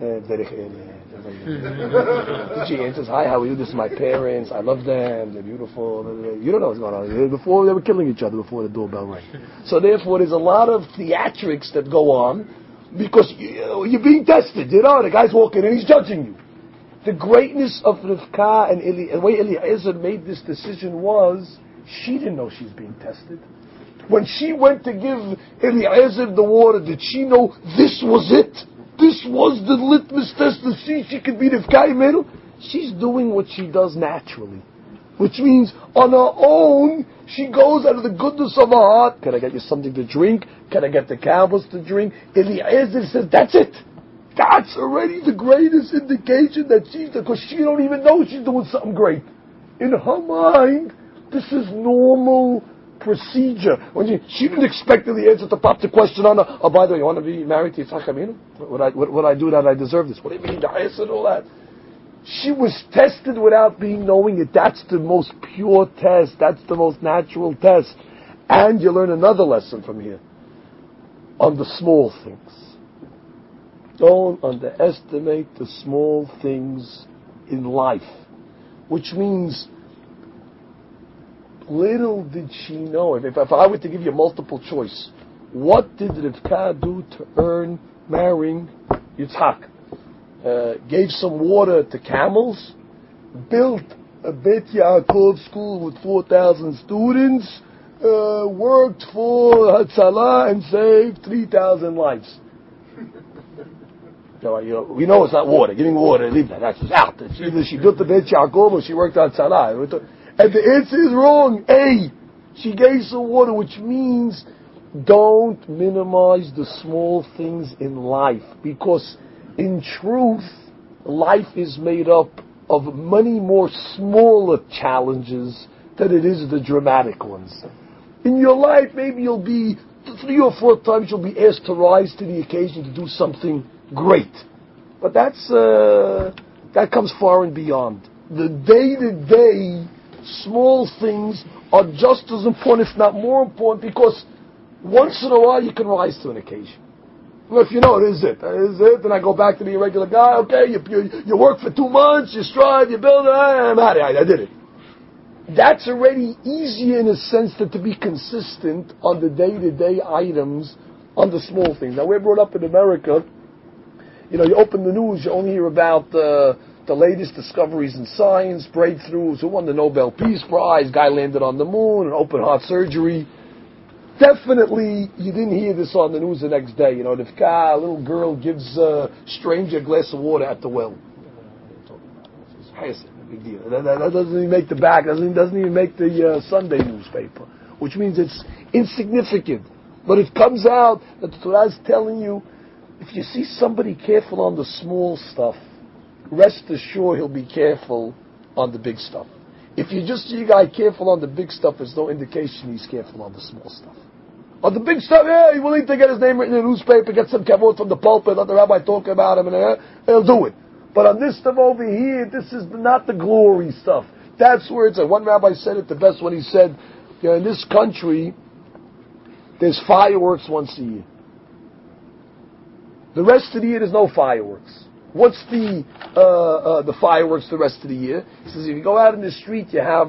She answers, "Hi, how are you? This is my parents. I love them. They're beautiful." You don't know what's going on. Before they were killing each other before the doorbell rang. So therefore, there's a lot of theatrics that go on because you, you're being tested. You know, the guy's walking in, he's judging you. The greatness of Rivka and Eli, the way Eliezer made this decision was she didn't know she was being tested. When she went to give Eliezer the water, did she know this was it? This was the litmus test to see if she could be Rivka Imenu? She's doing what she does naturally. Which means, on her own, she goes out of the goodness of her heart. Can I get you something to drink? Can I get the camels to drink? Eliezer says, that's it. That's already the greatest indication that she's, because she don't even know she's doing something great. In her mind, this is normal procedure. When she, she didn't expect the answer to pop the question on her. Oh, by the way, you want to be married to Yitzhak Aminu? Would I, would, would I do that? I deserve this. What do you mean? I said all that. She was tested without being knowing it. That's the most pure test. That's the most natural test. And you learn another lesson from here. On the small things. Don't underestimate the small things in life. Which means, little did she know. If, if I were to give you a multiple choice, what did Rivka do to earn marrying Yitzhak? Uh, gave some water to camels, built a Bet Yaakov school with four thousand students, uh, worked for Hatzalah and saved three thousand lives. So, you know, we know it's not water. Giving water, leave that. That's out. It's either she built the Bet Yaakov or she worked at Hatzalah. And the answer is wrong. A. She gave some water, which means don't minimize the small things in life. Because in truth, life is made up of many more smaller challenges than it is the dramatic ones. In your life, maybe you'll be, three or four times you'll be asked to rise to the occasion to do something great. But that's, uh, that comes far and beyond. The day-to-day small things are just as important, if not more important, because once in a while you can rise to an occasion. Well, if you know it is it, is it, then I go back to be a regular guy. Okay, you you, you work for two months, you strive, you build it. I'm out of it. I did it. That's already easier in a sense than to be consistent on the day-to-day items, on the small things. Now, we're brought up in America. You know, you open the news, you only hear about uh, the latest discoveries in science, breakthroughs. Who won the Nobel Peace Prize? Guy landed on the moon, an open heart surgery. Definitely, you didn't hear this on the news the next day. You know, if a little girl gives a stranger a glass of water at the well. It's a big deal. That, that, that doesn't even make the back, doesn't, doesn't even make the uh, Sunday newspaper. Which means it's insignificant. But it comes out that the Torah is telling you, if you see somebody careful on the small stuff, rest assured he'll be careful on the big stuff. If you just see a guy careful on the big stuff, there's no indication he's careful on the small stuff. On the big stuff, yeah, he's willing to get his name written in a newspaper, get some kavod from the pulpit, let the rabbi talk about him, and uh, he'll do it. But on this stuff over here, this is not the glory stuff. That's where it's at. One rabbi said it the best when he said, you know, in this country, there's fireworks once a year. The rest of the year, there's no fireworks. What's the uh, uh, the fireworks the rest of the year? He says, if you go out in the street, you have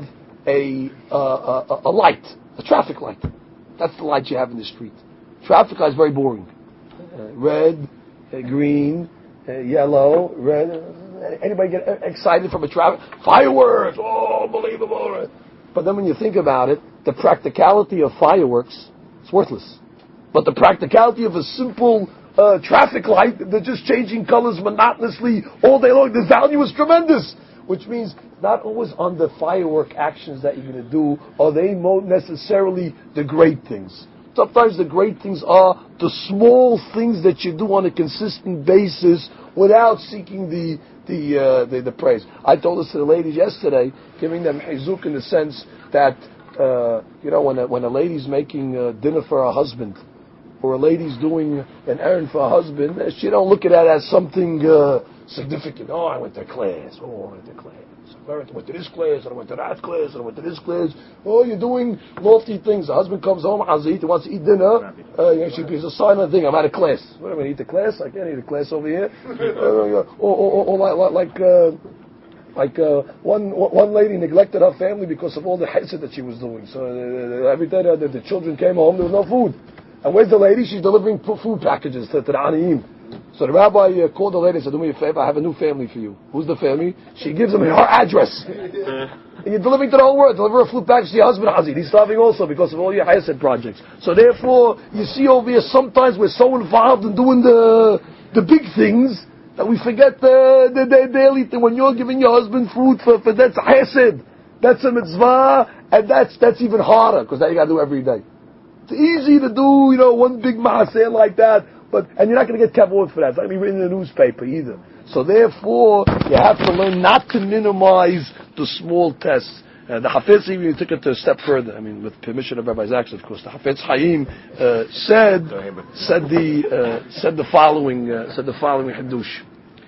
a uh, a, a light, a traffic light. That's the light you have in the street. Traffic light is very boring. Uh, red, uh, green, uh, yellow, red. Uh, anybody get excited from a traffic? Fireworks! Oh, unbelievable! But then when you think about it, the practicality of fireworks is worthless. But the practicality of a simple uh, traffic light, they're just changing colors monotonously all day long. The value is tremendous. Which means not always on the firework actions that you're going to do are they necessarily the great things. Sometimes the great things are the small things that you do on a consistent basis without seeking the the uh, the, the praise. I told this to the ladies yesterday, giving them hizuk in the sense that uh, you know when a, when a lady's making uh, dinner for her husband, or a lady's doing an errand for her husband, she don't look at that as something uh, significant. Oh, I went to class. Oh, I went to class. I went to this class, and I went to that class, and I went to this class. Oh, you're doing lofty things. The husband comes home, Azit, he wants to eat dinner. Uh, you know, she gives a sign on the thing. I'm out of class. What am I going to eat the class? I can't eat a class over here. uh, or, or, or, or like, uh, like uh, one one lady neglected her family because of all the hesed that she was doing. So uh, every day uh, the, the children came home, there was no food. And where's the lady? She's delivering food packages to, to the Aniyim. So the rabbi uh, called the lady and said, do me a favor, I have a new family for you. Who's the family? She gives him her address. And you're delivering to the whole world. Deliver a food package to your husband, Hazid. He's starving also because of all your Hayased projects. So therefore, you see over here, sometimes we're so involved in doing the the big things that we forget the, the, the daily thing. When you're giving your husband food for, for that's Hayased. That's a mitzvah, and that's that's even harder, because that you got to do every day. It's easy to do, you know, one big maaseh like that, but and you're not going to get kavod for that. It's not going to be written in the newspaper either. So therefore, you have to learn not to minimize the small tests. Uh, the Hafetz even took it a step further. I mean, with permission of Rabbi Zaks, of course. The Hafetz Chaim uh, said said the uh, said the following uh, said the following hadush.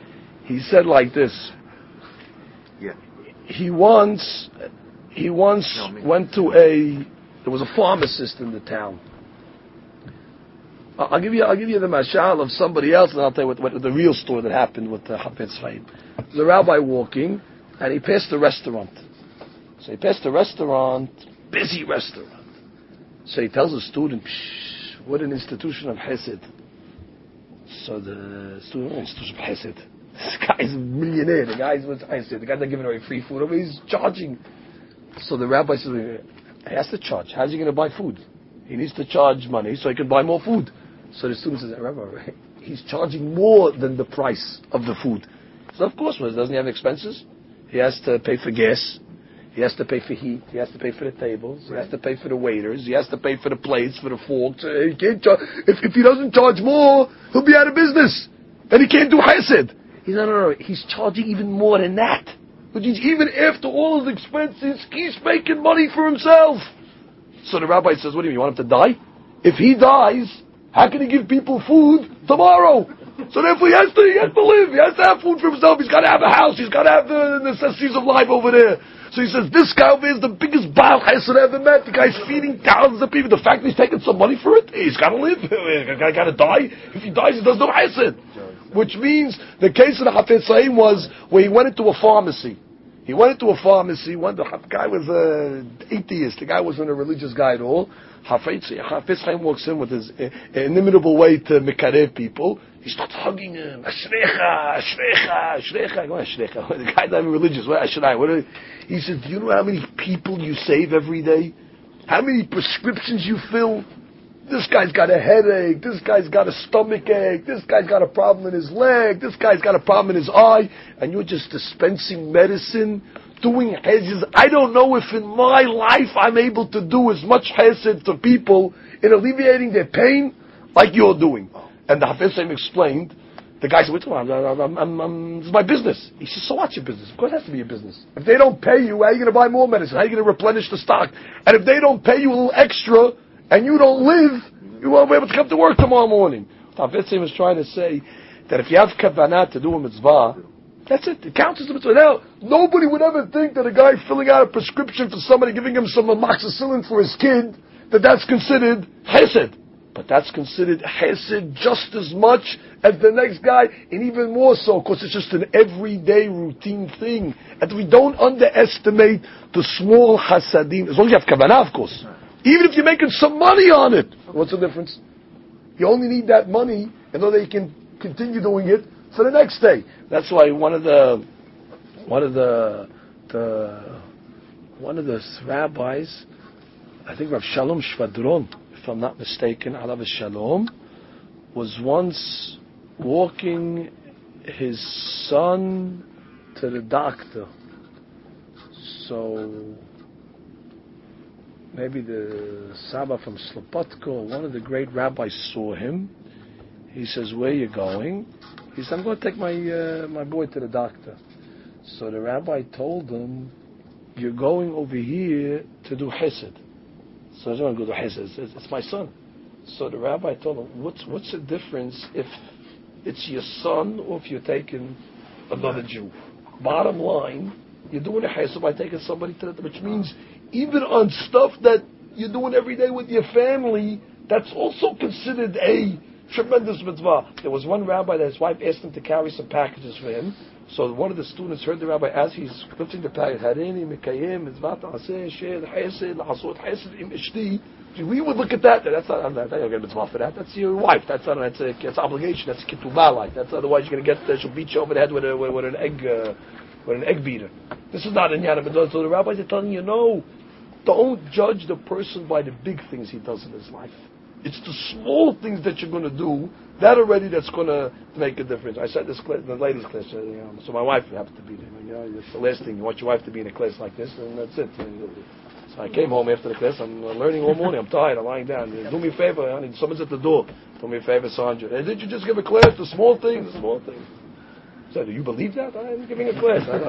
He said like this. Yeah. He once he once no, went to a. There was a pharmacist in the town. I'll give you, I'll give you the mashal of somebody else, and I'll tell you what, what the real story that happened with the Hafetz Chaim. There's a rabbi walking, and he passed the restaurant. So he passed the restaurant, busy restaurant. So he tells the student, Psh, what an institution of Hesed. So the student, oh, institution of Hesed. This guy's a millionaire. The guy's with Hesed. The guy's not giving away free food over. He's charging. So the rabbi says, he has to charge. How's he going to buy food? He needs to charge money so he can buy more food. So the student says, Rabbi, he's charging more than the price of the food. So of course, doesn't he have expenses? He has to pay for gas. He has to pay for heat. He has to pay for the tables. He has to pay for the waiters. He has to pay for the plates, for the forks. He can't char- if, if he doesn't charge more, he'll be out of business. Then he can't do Hesed. He's no, no, no. He's charging even more than that. Which means even after all his expenses, he's making money for himself. So the rabbi says, what do you mean, you want him to die? If he dies, how can he give people food tomorrow? So therefore he has to, he has to live, he has to have food for himself, he's got to have a house, he's got to have the necessities of life over there. So he says, this guy over here is the biggest Baal Hesed I ever met. The guy's feeding thousands of people. The fact that he's taking some money for it, he's got to live. The guy got to die. If he dies, he does no Hesed. Which means, the case of the Hafetz Chaim was where he went into a pharmacy. He went into a pharmacy. One, the guy was an atheist. The guy wasn't a religious guy at all. Hafetz Chaim walks in with his uh, inimitable way to mekarev people. He starts hugging him. Ashrecha, Ashrecha, Ashrecha. Go Ashrecha. The guy's not even religious. What Ashrecha? What are, he says, do you know how many people you save every day? How many prescriptions you fill? This guy's got a headache. This guy's got a stomach ache. This guy's got a problem in his leg. This guy's got a problem in his eye. And you're just dispensing medicine, doing hesed. I don't know if in my life I'm able to do as much hesed to people in alleviating their pain like you're doing. And the Hafetz Chaim explained The guy said, "What's going on? I'm, I'm, I'm, this is my business." He said, "So what's your business? Of course it has to be your business. If they don't pay you, how are you going to buy more medicine? How are you going to replenish the stock? And if they don't pay you a little extra, and you don't live, you won't be able to come to work tomorrow morning." Tavetzim was trying to say that if you have kavanah to do a mitzvah, that's it. It counts as a mitzvah. Now, nobody would ever think that a guy filling out a prescription for somebody, giving him some amoxicillin for his kid, that that's considered chesed. But that's considered chesed just as much as the next guy, and even more so, because it's just an everyday routine thing. And we don't underestimate the small chasadim, as long as you have kavanah, of course. Even if you're making some money on it. What's the difference? You only need that money in order that you can continue doing it for the next day. That's why one of the, one of the, the one of the rabbis, I think Rav Shalom Shvadron, if I'm not mistaken, Alav Shalom, was once walking his son to the doctor. So maybe the Saba from Slobodka, one of the great rabbis, saw him. He says, "Where are you going?" He said, "I'm going to take my uh, my boy to the doctor." So the rabbi told him, "You're going over here to do chesed." So I don't want to go to chesed. It's, it's my son. So the rabbi told him, "What's what's the difference if it's your son or if you're taking another Jew? Bottom line, you're doing a chesed by taking somebody to the," which means even on stuff that you're doing every day with your family, that's also considered a tremendous mitzvah. There was one rabbi that his wife asked him to carry some packages for him. So one of the students heard the rabbi as he's lifting the package, "Harini mikayim mitzvah ta'aseh sheh l'chesed l'asot chesed im ishti." We would look at that. That's not. I'm not going to get a mitzvah for that. That's your wife. That's not. That's a. It's obligation. That's ketubah like. That's otherwise you're going to get. Uh, she'll beat you over the head with a with, with an egg uh, with an egg beater. This is not in Yana Mitzvah. So the rabbis are telling you, no, don't judge the person by the big things he does in his life. It's the small things that you're going to do, that already that's going to make a difference. I said this class, the ladies' class, uh, you know, so my wife happened to be there. You know, it's the last thing. You want your wife to be in a class like this, and that's it. So I came home after the class. I'm learning all morning. I'm tired. I'm lying down. Do me a favor, honey. Someone's at the door. Do me a favor, Sandra. Hey, did you just give a class? The small things, the small things. So, do you believe that? I'm giving a class. I don't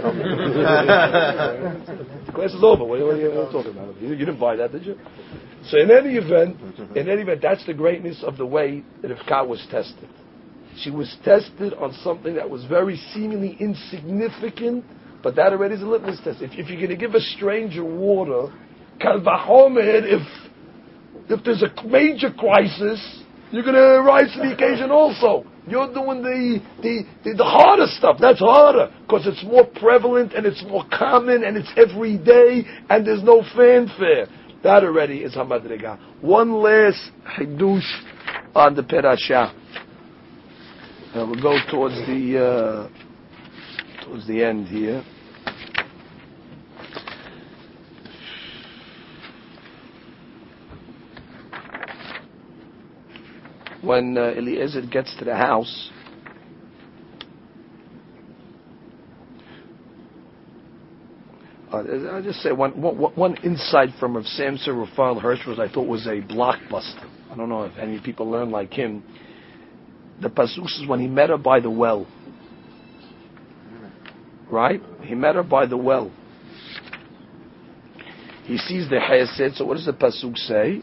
know. The class is over. What are you talking about? You, you didn't buy that, did you? So in any event, in any event, that's the greatness of the way that Rivka was tested. She was tested on something that was very seemingly insignificant, but that already is a litmus test. If, if you're going to give a stranger water, Kal v'chomer, if if there's a major crisis, you're going to rise to the occasion also. You're doing the, the, the, the harder stuff. That's harder because it's more prevalent and it's more common and it's every day and there's no fanfare. That already is Hamadriga. One last hidush on the Perashah. Uh, we'll go towards the uh, towards the end here. When uh, Eliezer gets to the house, uh, I'll just say one, one, one insight from Rav Samson Raphael Hirsch was I thought was a blockbuster. I don't know if any people learn like him. The pasuk is when he met her by the well. Right? He met her by the well. He sees the chesed. So what does the pasuk say?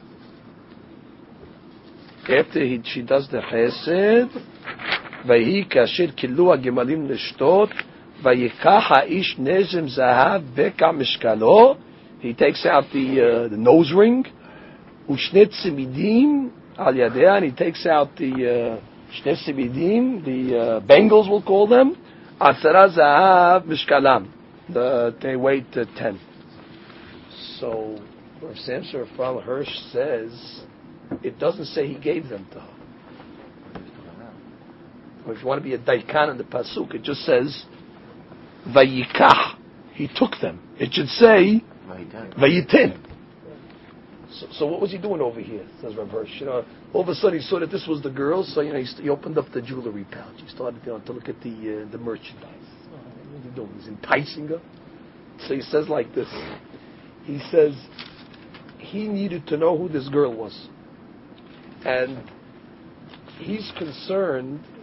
After he, she does the chesed, vayhi kasher kilu hagemalim lishtot, vayikach ha'ish nezem zahav beka mishkalo. He takes out the uh, the nose ring, ushnet tzimidim al yadeh, and he takes out the uh, shnet tzimidim, the uh, bangles we'll call them, asara zahav mishkalam. The, they weigh uh, ten. So, Rav Samson Raphael Hirsch says, it doesn't say he gave them to her. Or if you want to be a daikan in the pasuk, it just says vayikach. He took them. It should say vayitin. So, so what was he doing over here? Says Rav Hirsch. You know, all of a sudden he saw that this was the girl. So you know, he, he opened up the jewelry pouch. He started you know, to look at the uh, the merchandise. Oh, what are you doing? He's enticing her. So he says like this. He says he needed to know who this girl was. And he's concerned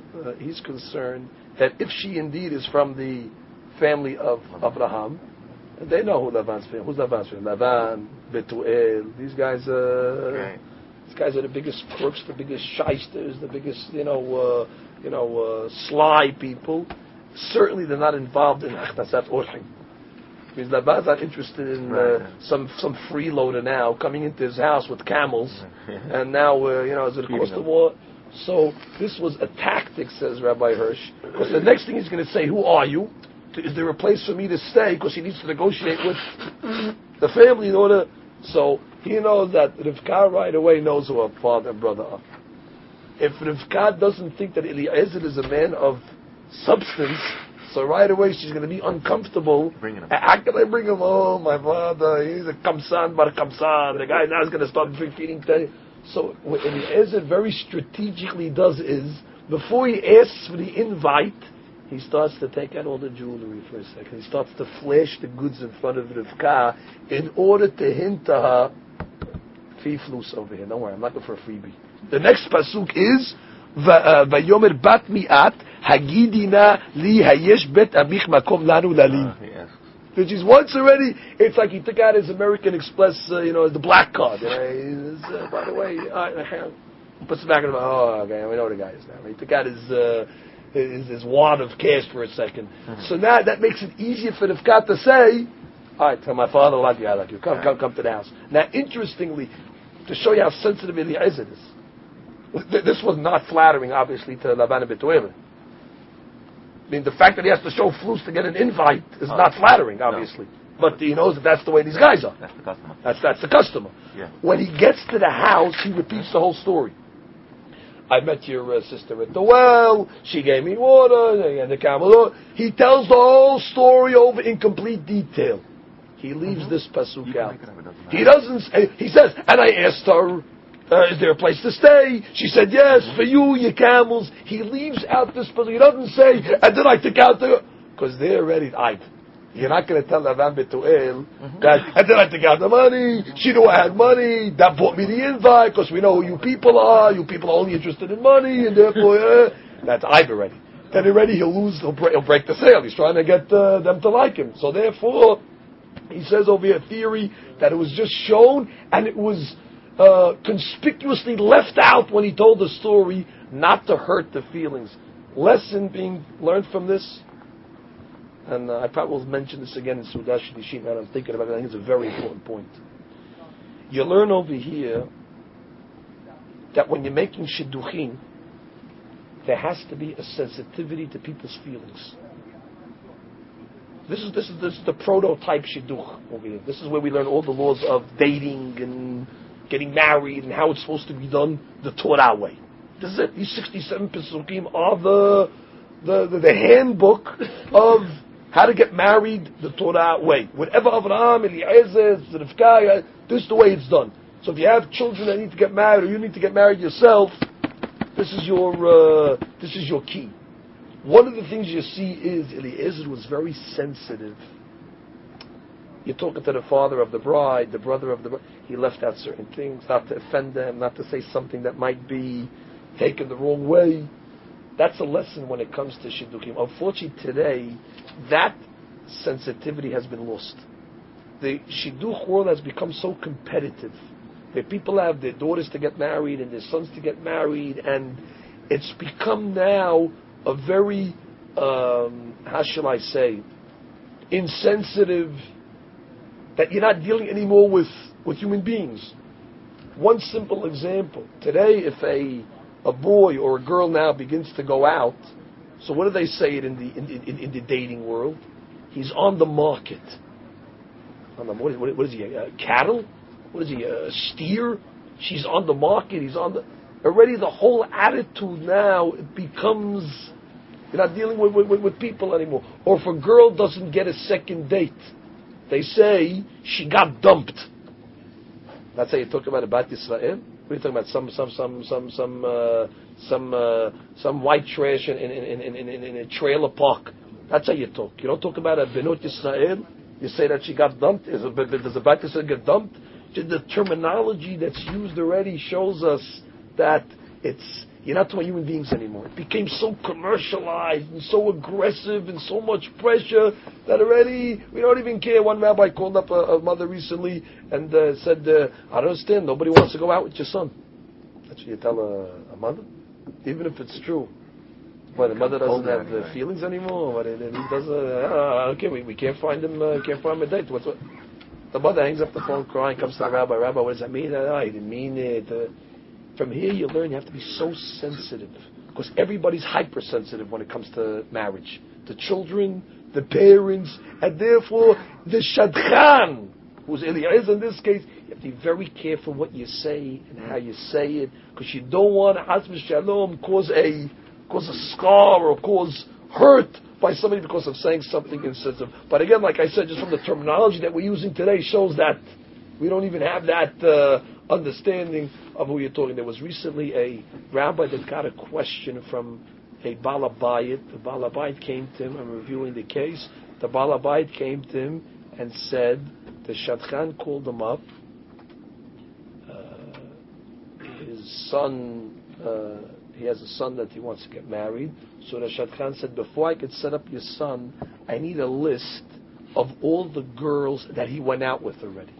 uh, he's concerned that if she indeed is from the family of Abraham, and they know who Lavan's family. Who's Lavan's family? Lavan, Betuel. These guys, uh, Okay. these guys are the biggest crooks, the biggest shysters, the biggest, you know, uh, you know, uh, sly people. Certainly, they're not involved in Achnasat Orchim. Because Lavan's not interested in uh, Right. some some freeloader now coming into his house with camels, and now uh, you know, is it Feeding across the them. war? So this was a tactic, says Rabbi Hirsch. Because the next thing he's going to say, "Who are you? Is there a place for me to stay?" Because he needs to negotiate with the family in order. So he knows that Rivka right away knows who her father and brother are. If Rivka doesn't think that Eliezer is a man of substance, so right away she's going to be uncomfortable. Bringing him. How can I bring him home? My father, he's a kamsan bar kamsan. The guy now is going to start feeding. So what Eliezer very strategically does is, before he asks for the invite, he starts to take out all the jewelry for a second. He starts to flash the goods in front of Rivka in order to hint to her, Fiflus over here. Don't worry, I'm not looking for a freebie. The next pasuk is, Vayomer bat mi'at hagidina li hayesh bet abich makom lanu lalim. Uh, he asks. Which is once already, it's like he took out his American Express, uh, you know, the black card. You know, he's, uh, by the way, uh, puts it back in the, oh, okay, we know the guy is now. He took out his, uh, his, his wad of cash for a second. Mm-hmm. So now that makes it easier for the Rivka to say, all right, tell my father, I like you, I like you. Come, come, come to the house. Now, interestingly, to show you how sensitive Eliezer is, th- this was not flattering, obviously, to Lavan and Betuel. I mean, the fact that he has to show flus to get an invite is Oh. not flattering, obviously. No. But he knows that that's the way these guys are. That's the customer. That's that's the customer. Yeah. When he gets to the house, he repeats the whole story. I met your uh, sister at the well. She gave me water and the camel. He tells the whole story over in complete detail. He leaves Mhm. this You pasuk can out. make it up, it doesn't He matter. doesn't. Say, he says, and I asked her, uh, "Is there a place to stay?" She said, "Yes, for you, your camels." He leaves out this pasuk. He doesn't say, "And then I took out the," because they're already eyed. You're not going to tell Lavan Betuel that, and then I took out the money. She knew I had money. That bought me the invite because we know who you people are. You people are only interested in money, and therefore, uh, that's eyed already. Then already he'll lose. He'll break, he'll break the sale. He's trying to get uh, them to like him. So therefore, he says over here theory that it was just shown and it was uh, conspicuously left out when he told the story, not to hurt the feelings. Lesson being learned from this. And uh, I probably will mention this again in Sudash Shidduchim, and I'm thinking about it. I think it's a very important point. You learn over here that when you're making Shidduchim, there has to be a sensitivity to people's feelings. This is this is this is the prototype Shidduch over here. This is where we learn all the laws of dating and getting married and how it's supposed to be done the Torah way. This is it. These sixty-seven Pesukim are the the, the the handbook of how to get married the Torah way. Whatever Avraham, Eliezer, Rivka, this is the way it's done. So if you have children that need to get married, or you need to get married yourself, this is your uh, this is your key. One of the things you see is Eliezer was very sensitive. You're talking to the father of the bride, the brother of the bride. He left out certain things, not to offend them, not to say something that might be taken the wrong way. That's a lesson when it comes to Shidduchim. Unfortunately, today, that sensitivity has been lost. The Shidduch world has become so competitive. That people have their daughters to get married and their sons to get married, and it's become now a very, um, how shall I say, insensitive, that you're not dealing anymore with, with human beings. One simple example. Today, if a a boy or a girl now begins to go out, so what do they say it in the in, in, in the dating world? He's on the market. On the, what, is, what is he? Uh, cattle? What is he? A uh, steer? She's on the market. He's on the. Already the whole attitude now, it becomes, you're not dealing with, with, with people anymore. Or if a girl doesn't get a second date, they say she got dumped. That's how you talk about Bat Yisrael. What are you talking about? Some some some some some uh, some uh, some white trash in in, in, in, in in a trailer park. That's how you talk. You don't talk about a Benot Yisrael. You say that she got dumped. Is a, does a Bat Yisrael get dumped? The terminology that's used already shows us that it's you're not talking human beings anymore. It became so commercialized and so aggressive and so much pressure that already we don't even care. One rabbi called up a, a mother recently and uh, said, uh, I don't understand, nobody wants to go out with your son. That's what you tell a, a mother? Even if it's true. Well, the mother doesn't have anyway. the feelings anymore. What, he doesn't, uh, okay, we, we can't find him, uh, can't find him a date. What's what? The mother hangs up the phone crying, comes to the rabbi, Rabbi, what does that mean? Oh, he didn't mean it. Uh, from here you learn you have to be so sensitive. Because everybody's hypersensitive when it comes to marriage. The children, the parents, and therefore the shadchan, who's Eliezer in this case, you have to be very careful what you say and how you say it. Because you don't want to, Haz v'shalom, cause a, cause a scar or cause hurt by somebody because of saying something insensitive. But again, like I said, just from the terminology that we're using today shows that we don't even have that uh, understanding of who you're talking. There was recently a rabbi that got a question from a Balabayit. The Balabayit came to him, I'm reviewing the case, the Balabayit came to him and said, the Shadchan called him up, uh, his son, uh, he has a son that he wants to get married. So the Shadchan said, before I could set up your son, I need a list of all the girls that he went out with already.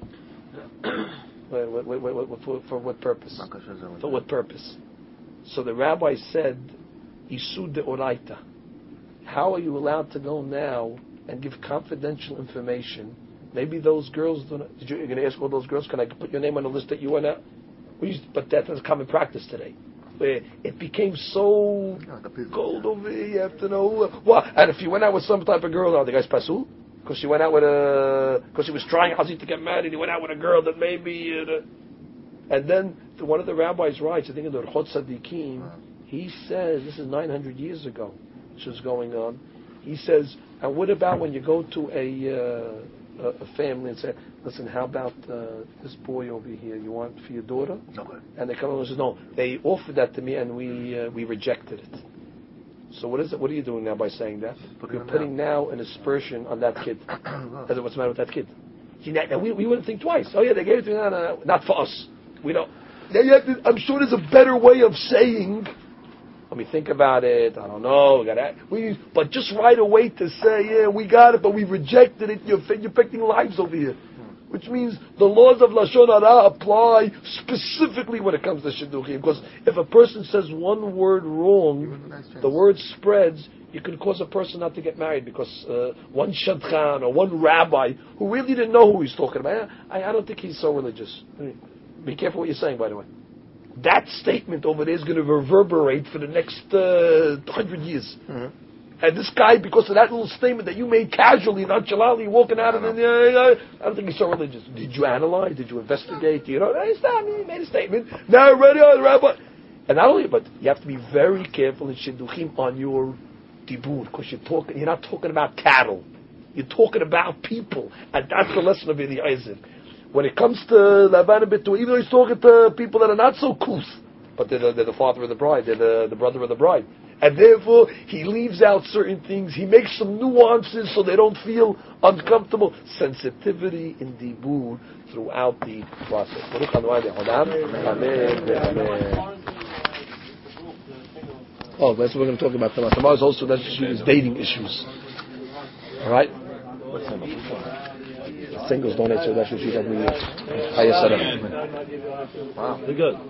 wait, wait, wait, wait, for, for what purpose? For what purpose? So the rabbi said, Isud de Oraita. How are you allowed to go now and give confidential information? Maybe those girls don't. Did you, you're going to ask all those girls, can I put your name on the list that you went out? We used, but that's a common practice today. Where it became so cold over here, you have to know. Well, and if you went out with some type of girl, oh, the guy's pasul? Because she went out with a, because she was trying Hazit to get married, he went out with a girl that maybe, uh, and then the, one of the rabbis writes, I think in the Orchot Tzadikim, he says, this is nine hundred years ago, this was going on, he says, and what about when you go to a, uh, a family and say, listen, how about uh, this boy over here? You want for your daughter? No. And they come over and say, no, they offered that to me and we uh, we rejected it. So what is it? What are you doing now by saying that? Put You're putting now an aspersion on that kid. What's the matter with that kid? See, now, we, we wouldn't think twice. Oh yeah, they gave it to me. No, no, no, not for us. We don't. Now you have to, I'm sure there's a better way of saying, let me think about it. I don't know. We got that. We, but just right away to say, yeah, we got it, but we rejected it. You're, you're picking lives over here, which means the laws of lashon hara apply specifically when it comes to shidduchim. Because if a person says one word wrong, the word spreads. You can cause a person not to get married because uh, one shadchan or one rabbi who really didn't know who he's talking about. I, I don't think he's so religious. I mean, be careful what you're saying, by the way. That statement over there is going to reverberate for the next uh, hundred years. Mm-hmm. And this guy, because of that little statement that you made casually, nonchalantly, walking out of the, uh, I don't think he's so religious. Did you analyze? Did you investigate? You know, he made a statement. Now, ready, on rabbi. And not only, but you have to be very careful in shidduchim on your dibur, because you're talking. You're not talking about cattle. You're talking about people, and that's the lesson of Eliezer. When it comes to Lavan and Betuel, even though he's talking to people that are not so kus, but they're the, they're the father of the bride, they're the, the brother of the bride. And therefore, he leaves out certain things, he makes some nuances so they don't feel uncomfortable. Sensitivity in Dibur throughout the process. Amen. Amen. Oh, that's what we're going to talk about tomorrow. Tomorrow is also, let's just use dating issues. Alright? Singles don't answer that should have me higher set up. Wow, they're good.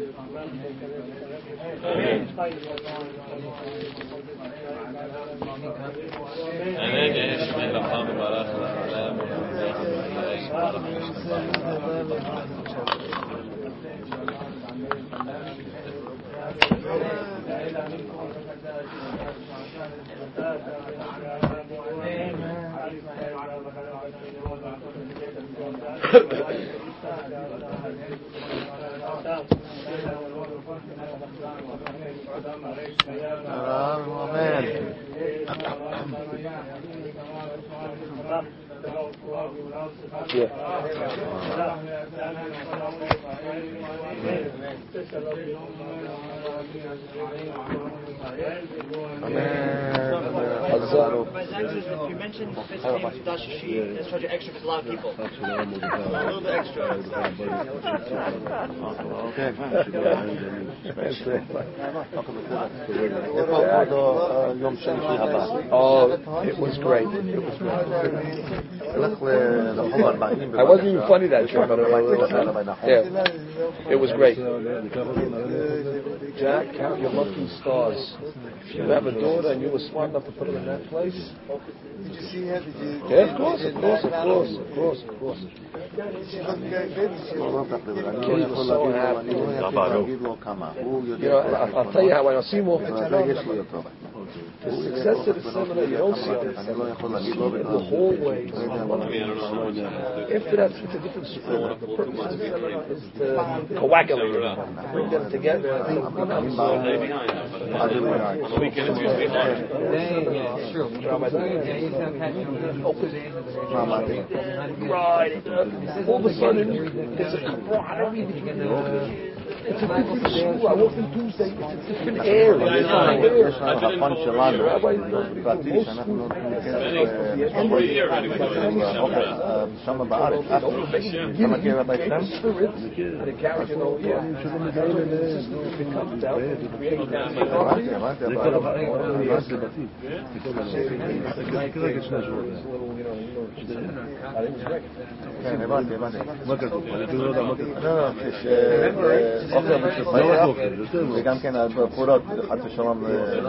Amen. Yeah. You mentioned this name of Dashashi, it's such an extra for a lot of people. A little bit extra. Oh, it was great. It was great. I wasn't even funny that trip, but yeah, it was great. Jack, count your lucky stars. If you have a daughter and you were smart enough to put her in that place. Did you see her? Did you? Yeah, of course, of course, of course, of course, of course. She looked good. She looked Kids were so happy. You know, I'll, I'll tell you how I know Seymour. The success of the seminar you don't see on the seminar. You see in the hallways. After that, it's a different school. The purpose of the seminar is to coagulate them, bring them together. Right. All of a sudden, it's a camaraderie between them. It's a different school. I walked in Tuesday. It's a different air. It's not air. שם בארץ, כמה קרע באצלם? The carriage, you know, yeah. It comes down. כן, הבנתי, הבנתי. מה כתוב? וגם כן הפעולות, חד ושלום.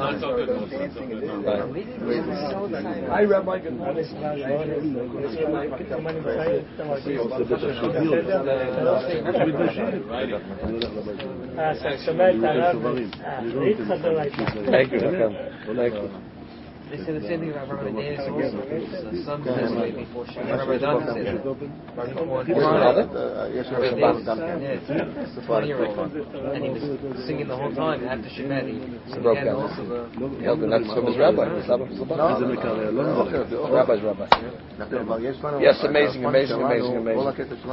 Hi, Rabbi. Good morning. Thank you. Thank you. They say the same thing about Rabbi Danis also. The son says like before she Rabbi Danis says that. יש שבת גם כן. Yeah, it's a twenty-year-old. And he was singing the whole time after Shabbat. He had also the... That's from his rabbi. Rabbi's rabbi. Yes, amazing, amazing, amazing, amazing.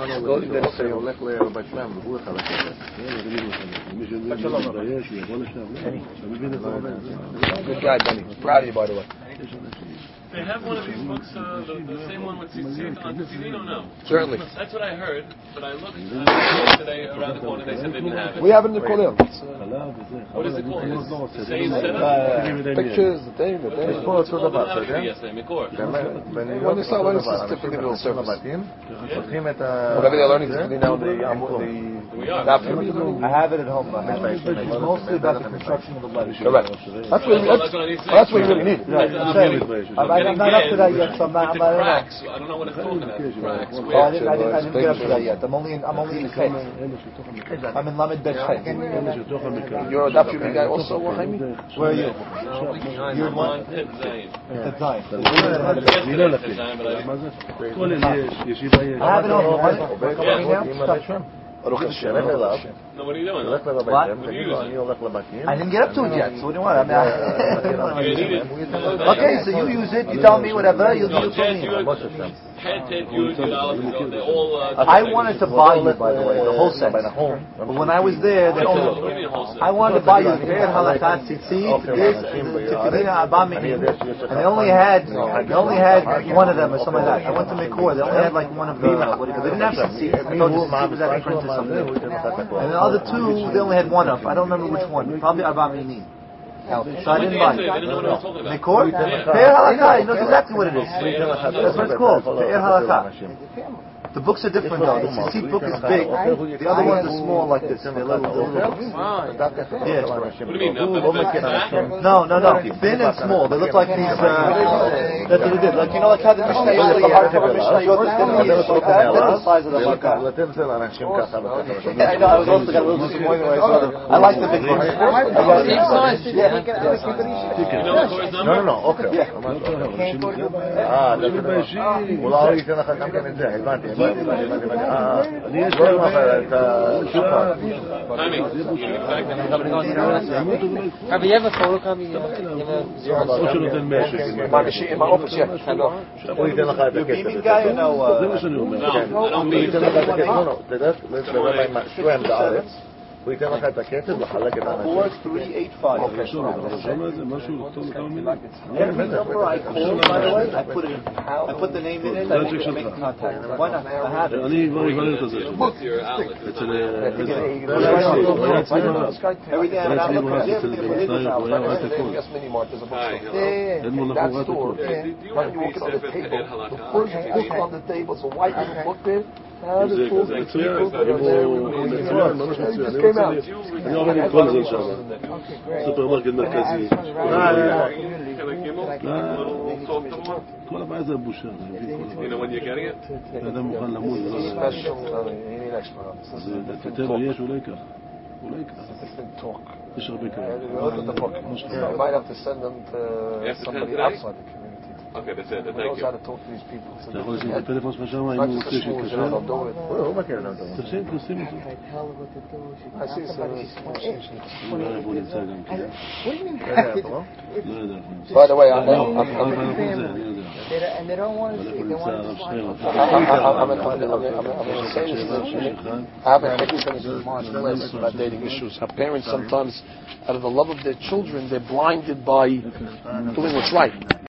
Good guy, Benny. Proud of you, by the way. They have one of these books, uh, the, the same one with Tzitzit on Tefillin or no? Certainly. That's what I heard, but I looked uh, today around the corner, they said they didn't have it. We have it in the Kolel. What is it called? It's the same setup? Pictures, the thing, the thing. Well, it's all about it, yes, they make or. When they start learning, it's typically the surface. Whatever they're learning, typically now the... We are. I have it at home. It's mostly about the construction of the letters. Correct. That's what you, that's, that's what you really need. Right. I'm not up to that yet, so I'm not. I'm not cracks. I don't know what it's called. Cracks. Oh, I didn't, I didn't, I didn't get up to that yet. I'm only in, I'm only in Chet. I'm in Lamed Bet Chet. You're a Daf Yomi guy also, Haimi? Where are you? You're one? Tet Zayin. I have it on. No, what are you doing? What? I didn't get up to it yet, so what do you want? I mean, okay, so you use it, you tell me whatever, you'll do it for me. I wanted to buy you, by the way, the whole set. But when I was there, they only, I wanted to buy you the Halakat Tzitzit, this, Tefillin Abba Me'im, and they only had, they only had one of them or something like that. I went to Mekor, they only had like one of the, they didn't have Tzitzit, I thought Tzitzit was that print or something. And the other two, they only had one of. I don't remember which one. Probably Abba Me'im. So I didn't buy it. Mekor? Pe'er Halakha, he knows exactly what it is. That's what it's called. Pe'er Halakha. The books are different though. The Tzitzit book is big. The other ones are small like this. They're little, little books. Yes. What do you mean? No, no, no. Thin and small. They look like these. Uh, that's what it is. Like you know, like how the Mishnayot, the hardcover Mishnayot is thin. That's the size of the book. I know. I was also got a little disappointed when I saw them. I like the big books. Same size. Yeah. No, no, no. Okay. Ah, אולי ייתן לך גם כן את זה, הבנתי, הבנתי, הבנתי, הבנתי, יש לא אחר, את השופר. Have you ever photocopy? עם האופס, הוא ייתן לך את הכסף. הוא ייתן לך את הכסף, לא, לא, אתה יודע, לרבי עם השואם בארץ, הוא ייתן לך את הכסף לחלק את האנשים. four three eight five. אוקיי, שוב, אתה רושם את זה? משהו, טוב לכמה מילים? Every number I call, by the way, I put it, I put the name in it, I make contact. Why not? I have it. אני כבר אברר את זה. אצל... Every day I have it. אין מונחו רק הכל. When you walk in on the table, the first book on the table is a white little book there. How the full people that are there with me. It just came out. אני עובד עם כל זה שם. סופרמרקט מרכזי. כל הבעיה זה הבושה. אדם מוכן למות. אז תתר יש, אולי כך. אולי כך. יש הרבה כאלה. I might have to send them to somebody outside the community. Okay, that's it. Who knows how to talk to these people. אתה יכול לשים את הפלאפון שלך שם, אם Not הוא just רוצה the schools, you שיתקשר. know, they'll do it. הוא מכיר אותם. תרשים, תרשים אותו. I see some. אולי איפה הוא נמצא גם כן. לא יודע. By the way, I'm, לא, I'm, I'm, אבל אנחנו זה, אני יודע. And they don't want to אבל see. איפה They נמצא want to הרב fly. שטרן. I'm, I'm, I'm, I'm, I'm going to say this. I haven't taken this in mind unless about dating issues. How parents sometimes, out of the love of their children, they're blinded by doing what's right.